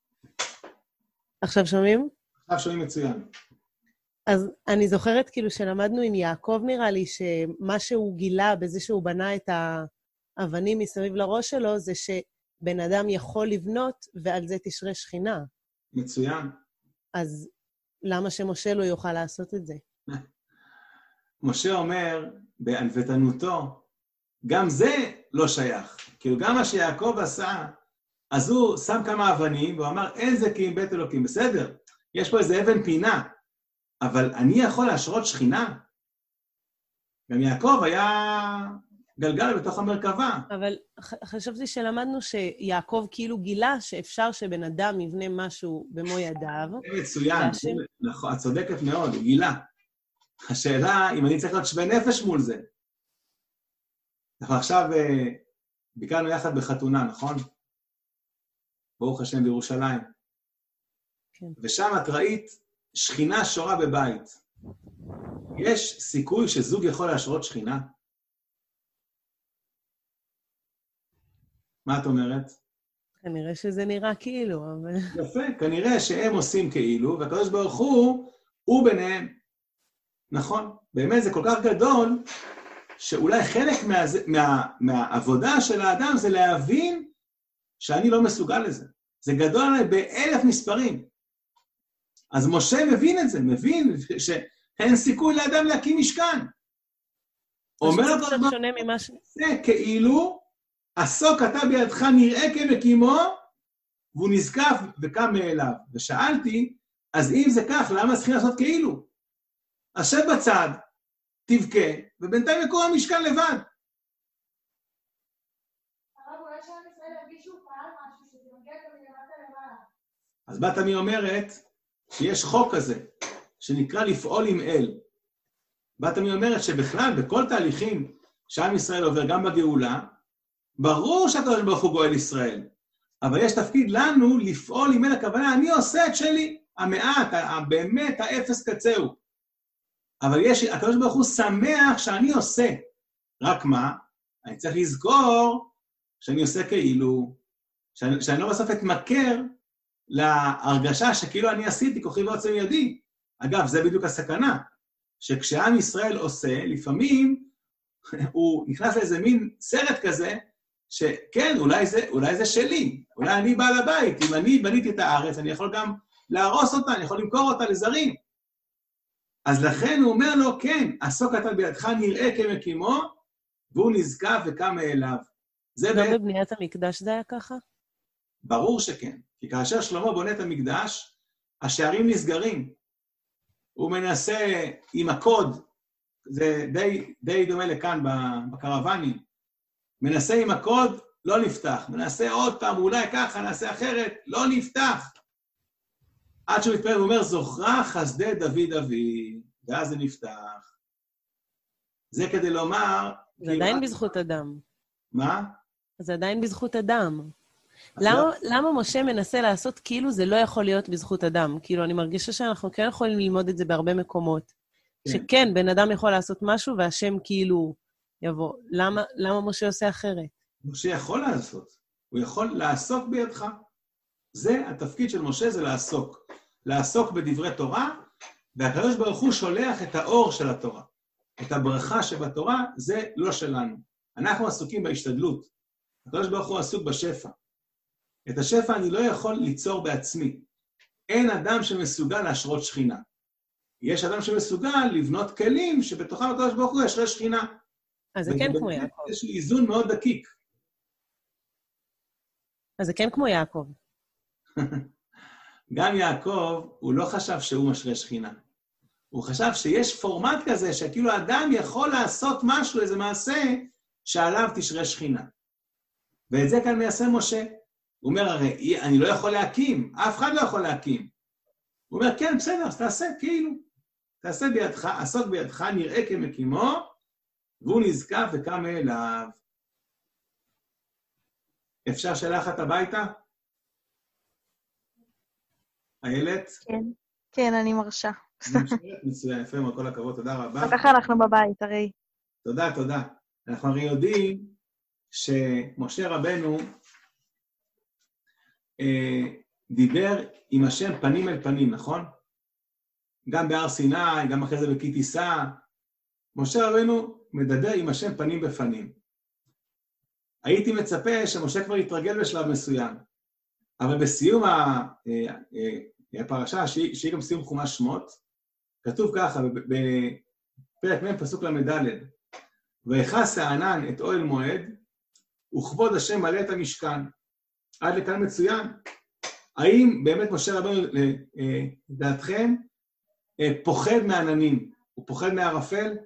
עכשיו שומעים? עכשיו שומעים מצוין. אז אני זוכרת כאילו שלמדנו עם יעקב נראה לי, שמה שהוא גילה בזה שהוא בנה את האבנים מסביב לראש שלו, זה שבן אדם יכול לבנות ועל זה תשרה שכינה. מצוין. אז למה שמשה לא יוכל לעשות את זה? משה אומר, בענוותנותו, גם זה לא שייך. כאילו גם מה שיעקב עשה, אז הוא שם כמה אבנים, והוא אמר, אין זה כי אם בית אלוקים. בסדר, יש פה איזה אבן פינה, אבל אני יכול להשרות שכינה. גם יעקב היה גלגל בתוך המרכבה. אבל חשבתי שלמדנו שיעקב כאילו גילה שאפשר שבן אדם יבנה משהו במו ידיו. זה מצוין, נכון, את צודקת מאוד, הוא גילה. השאלה, אם אני צריך להיות שווה נפש מול זה. אנחנו עכשיו ביקרנו יחד בחתונה, נכון? ברוך השם בירושלים. כן. ושם את ראית שכינה שורה בבית. יש סיכוי שזוג יכול להשרות שכינה? מה את אומרת? כנראה שזה נראה כאילו, אבל... יפה, כנראה שהם עושים כאילו, והקדוש ברוך הוא, הוא ביניהם. נכון, באמת זה כל כך גדול, שאולי חלק מה, מה, מהעבודה של האדם זה להבין שאני לא מסוגל לזה. זה גדול עליי באלף מספרים. אז משה מבין את זה, מבין שאין סיכוי לאדם להקים משכן. אומר לו, זה שונה ממה ש... זה כאילו, עסוק אתה בידך נראה כמקימו, והוא נזקף וקם מאליו. ושאלתי, אז אם זה כך, למה צריכים לעשות כאילו? אז שב בצד, תבכה, ובינתיים יקום המשכן לבד. הרב, אולי שעם ישראל ירגיש שהוא פעל משהו, שזה מגיע גם מלמטה למעלה. אז בת עמי אומרת, שיש חוק כזה, שנקרא לפעול עם אל. בת עמי אומרת שבכלל, בכל תהליכים שעם ישראל עובר, גם בגאולה, ברור שהקדוש ברוך הוא גואל ישראל, אבל יש תפקיד לנו לפעול עם אל, הכוונה, אני עושה את שלי, המעט, באמת האפס קצהו. אבל יש, הקדוש ברוך הוא שמח שאני עושה. רק מה? אני צריך לזכור שאני עושה כאילו, שאני, שאני לא בסוף אתמכר להרגשה שכאילו אני עשיתי, כוחי ועוצם ידי. אגב, זה בדיוק הסכנה, שכשעם ישראל עושה, לפעמים הוא נכנס לאיזה מין סרט כזה, שכן, אולי זה, אולי זה שלי, אולי אני בעל הבית, אם אני בניתי את הארץ, אני יכול גם להרוס אותה, אני יכול למכור אותה לזרים. אז לכן הוא אומר לו, כן, עסוק אתה בידך נראה כמקימו, והוא נזקף וקם מאליו. זה לא בבניית המקדש זה היה ככה? ברור שכן, כי כאשר שלמה בונה את המקדש, השערים נסגרים. הוא מנסה עם הקוד, זה די, די דומה לכאן בקרוונים, מנסה עם הקוד, לא נפתח. מנסה עוד פעם, אולי ככה, נעשה אחרת, לא נפתח. עד שהוא מתפלל, הוא אומר, זוכרה חסדי דוד אבי. ואז זה נפתח. זה כדי לומר... זה עדיין בזכות אדם. מה? זה עדיין בזכות אדם. למה, למה משה מנסה לעשות כאילו זה לא יכול להיות בזכות אדם? כאילו, אני מרגישה שאנחנו כן יכולים ללמוד את זה בהרבה מקומות. כן. שכן, בן אדם יכול לעשות משהו, והשם כאילו יבוא. למה, למה משה עושה אחרת? משה יכול לעשות. הוא יכול לעסוק בידך. זה, התפקיד של משה זה לעסוק. לעסוק בדברי תורה, והקדוש ברוך הוא שולח את האור של התורה. את הברכה שבתורה, זה לא שלנו. אנחנו עסוקים בהשתדלות. הקדוש ברוך הוא עסוק בשפע. את השפע אני לא יכול ליצור בעצמי. אין אדם שמסוגל להשרות שכינה. יש אדם שמסוגל לבנות כלים שבתוכם הקדוש ברוך הוא ישרה שכינה. אז זה כן כמו יעקב. יש לי איזון מאוד דקיק. אז זה כן כמו יעקב. גם יעקב, הוא לא חשב שהוא משרה שכינה. הוא חשב שיש פורמט כזה שכאילו האדם יכול לעשות משהו, איזה מעשה, שעליו תשרה שכינה. ואת זה כאן מיישם משה. הוא אומר, הרי אני לא יכול להקים, אף אחד לא יכול להקים. הוא אומר, כן, בסדר, אז תעשה כאילו. תעשה בידך, עסוק בידך, נראה כמקימו, והוא נזקף וקם אליו. אפשר שאלה אחת הביתה? איילת? כן, כן, אני מרשה. מצוין, יפה מאוד, כל הכבוד, תודה רבה. ככה אנחנו בבית, הרי. תודה, תודה. אנחנו הרי יודעים שמשה רבנו אה, דיבר עם השם פנים אל פנים, נכון? גם בהר סיני, גם אחרי זה בכי תישא. משה רבנו מדבר עם השם פנים בפנים. הייתי מצפה שמשה כבר יתרגל בשלב מסוים, אבל בסיום ה, אה, אה, הפרשה, שהיא, שהיא גם סיום חומש שמות, כתוב ככה, בפרק מ' פסוק למד' ויכס הענן את אוהל מועד, וכבוד השם מלא את המשכן. עד לכאן מצוין. האם באמת משה רבנו, לדעתכם, פוחד מעננים? הוא פוחד מערפל?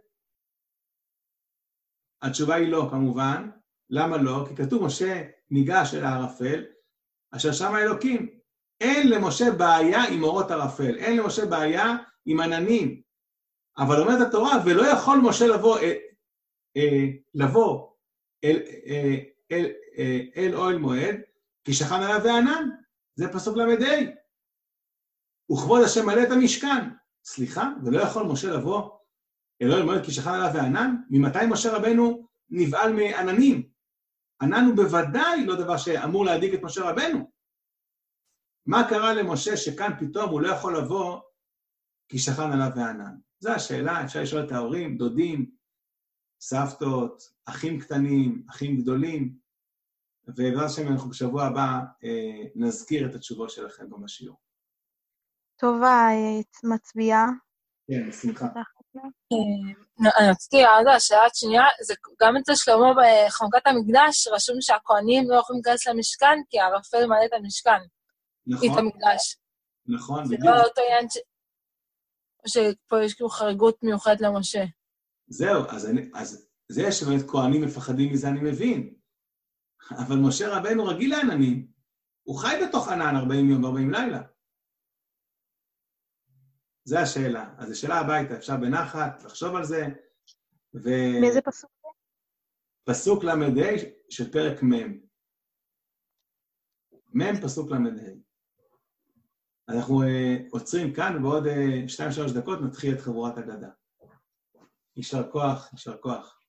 התשובה היא לא, כמובן. למה לא? כי כתוב משה ניגש אל הערפל, אשר שם האלוקים. אין למשה בעיה עם אורות ערפל, אין למשה בעיה עם עננים. אבל אומרת התורה, ולא יכול משה לבוא, אה, אה, לבוא אל, אה, אל, אה, אל אוהל מועד, כי שכן עליו הענן. זה פסוק למדי. וכבוד השם מלא את המשכן. סליחה, ולא יכול משה לבוא אל אוהל מועד, כי שכן עליו הענן? ממתי משה רבנו נבעל מעננים? ענן הוא בוודאי לא דבר שאמור להדאיג את משה רבנו. מה קרה למשה שכאן פתאום הוא לא יכול לבוא כי שכן עליו הענן? זו השאלה, אפשר לשאול את ההורים, דודים, סבתות, אחים קטנים, אחים גדולים, ובעזרת השם אנחנו בשבוע הבא אה, נזכיר את התשובות שלכם גם בשיעור. טובה, את מצביעה. כן, בשמחה. אני רציתי להעלות על השאלה השנייה, זה גם אצל שלמה בחנוכת המקדש, רשום שהכהנים לא יכולים להיכנס למשכן, כי הערפל מלא את המשכן. נכון. את המקדש. נכון, בדיוק. זה לא אותו עניין ש... שפה יש כאילו חריגות מיוחדת למשה. זהו, אז, אני, אז זה שבאמת כהנים מפחדים מזה אני מבין. אבל משה רבנו רגיל לעננים, הוא חי בתוך ענן ארבעים יום ו-ארבעים לילה. זה השאלה. אז זו שאלה הביתה, אפשר בנחת, לחשוב על זה. ו... מאיזה פסוק? פסוק למדי של פרק מ'. מ' פסוק למדי. אנחנו uh, עוצרים כאן, ובעוד שתיים שלוש דקות נתחיל את חבורת הגדה. יישר כוח, יישר כוח.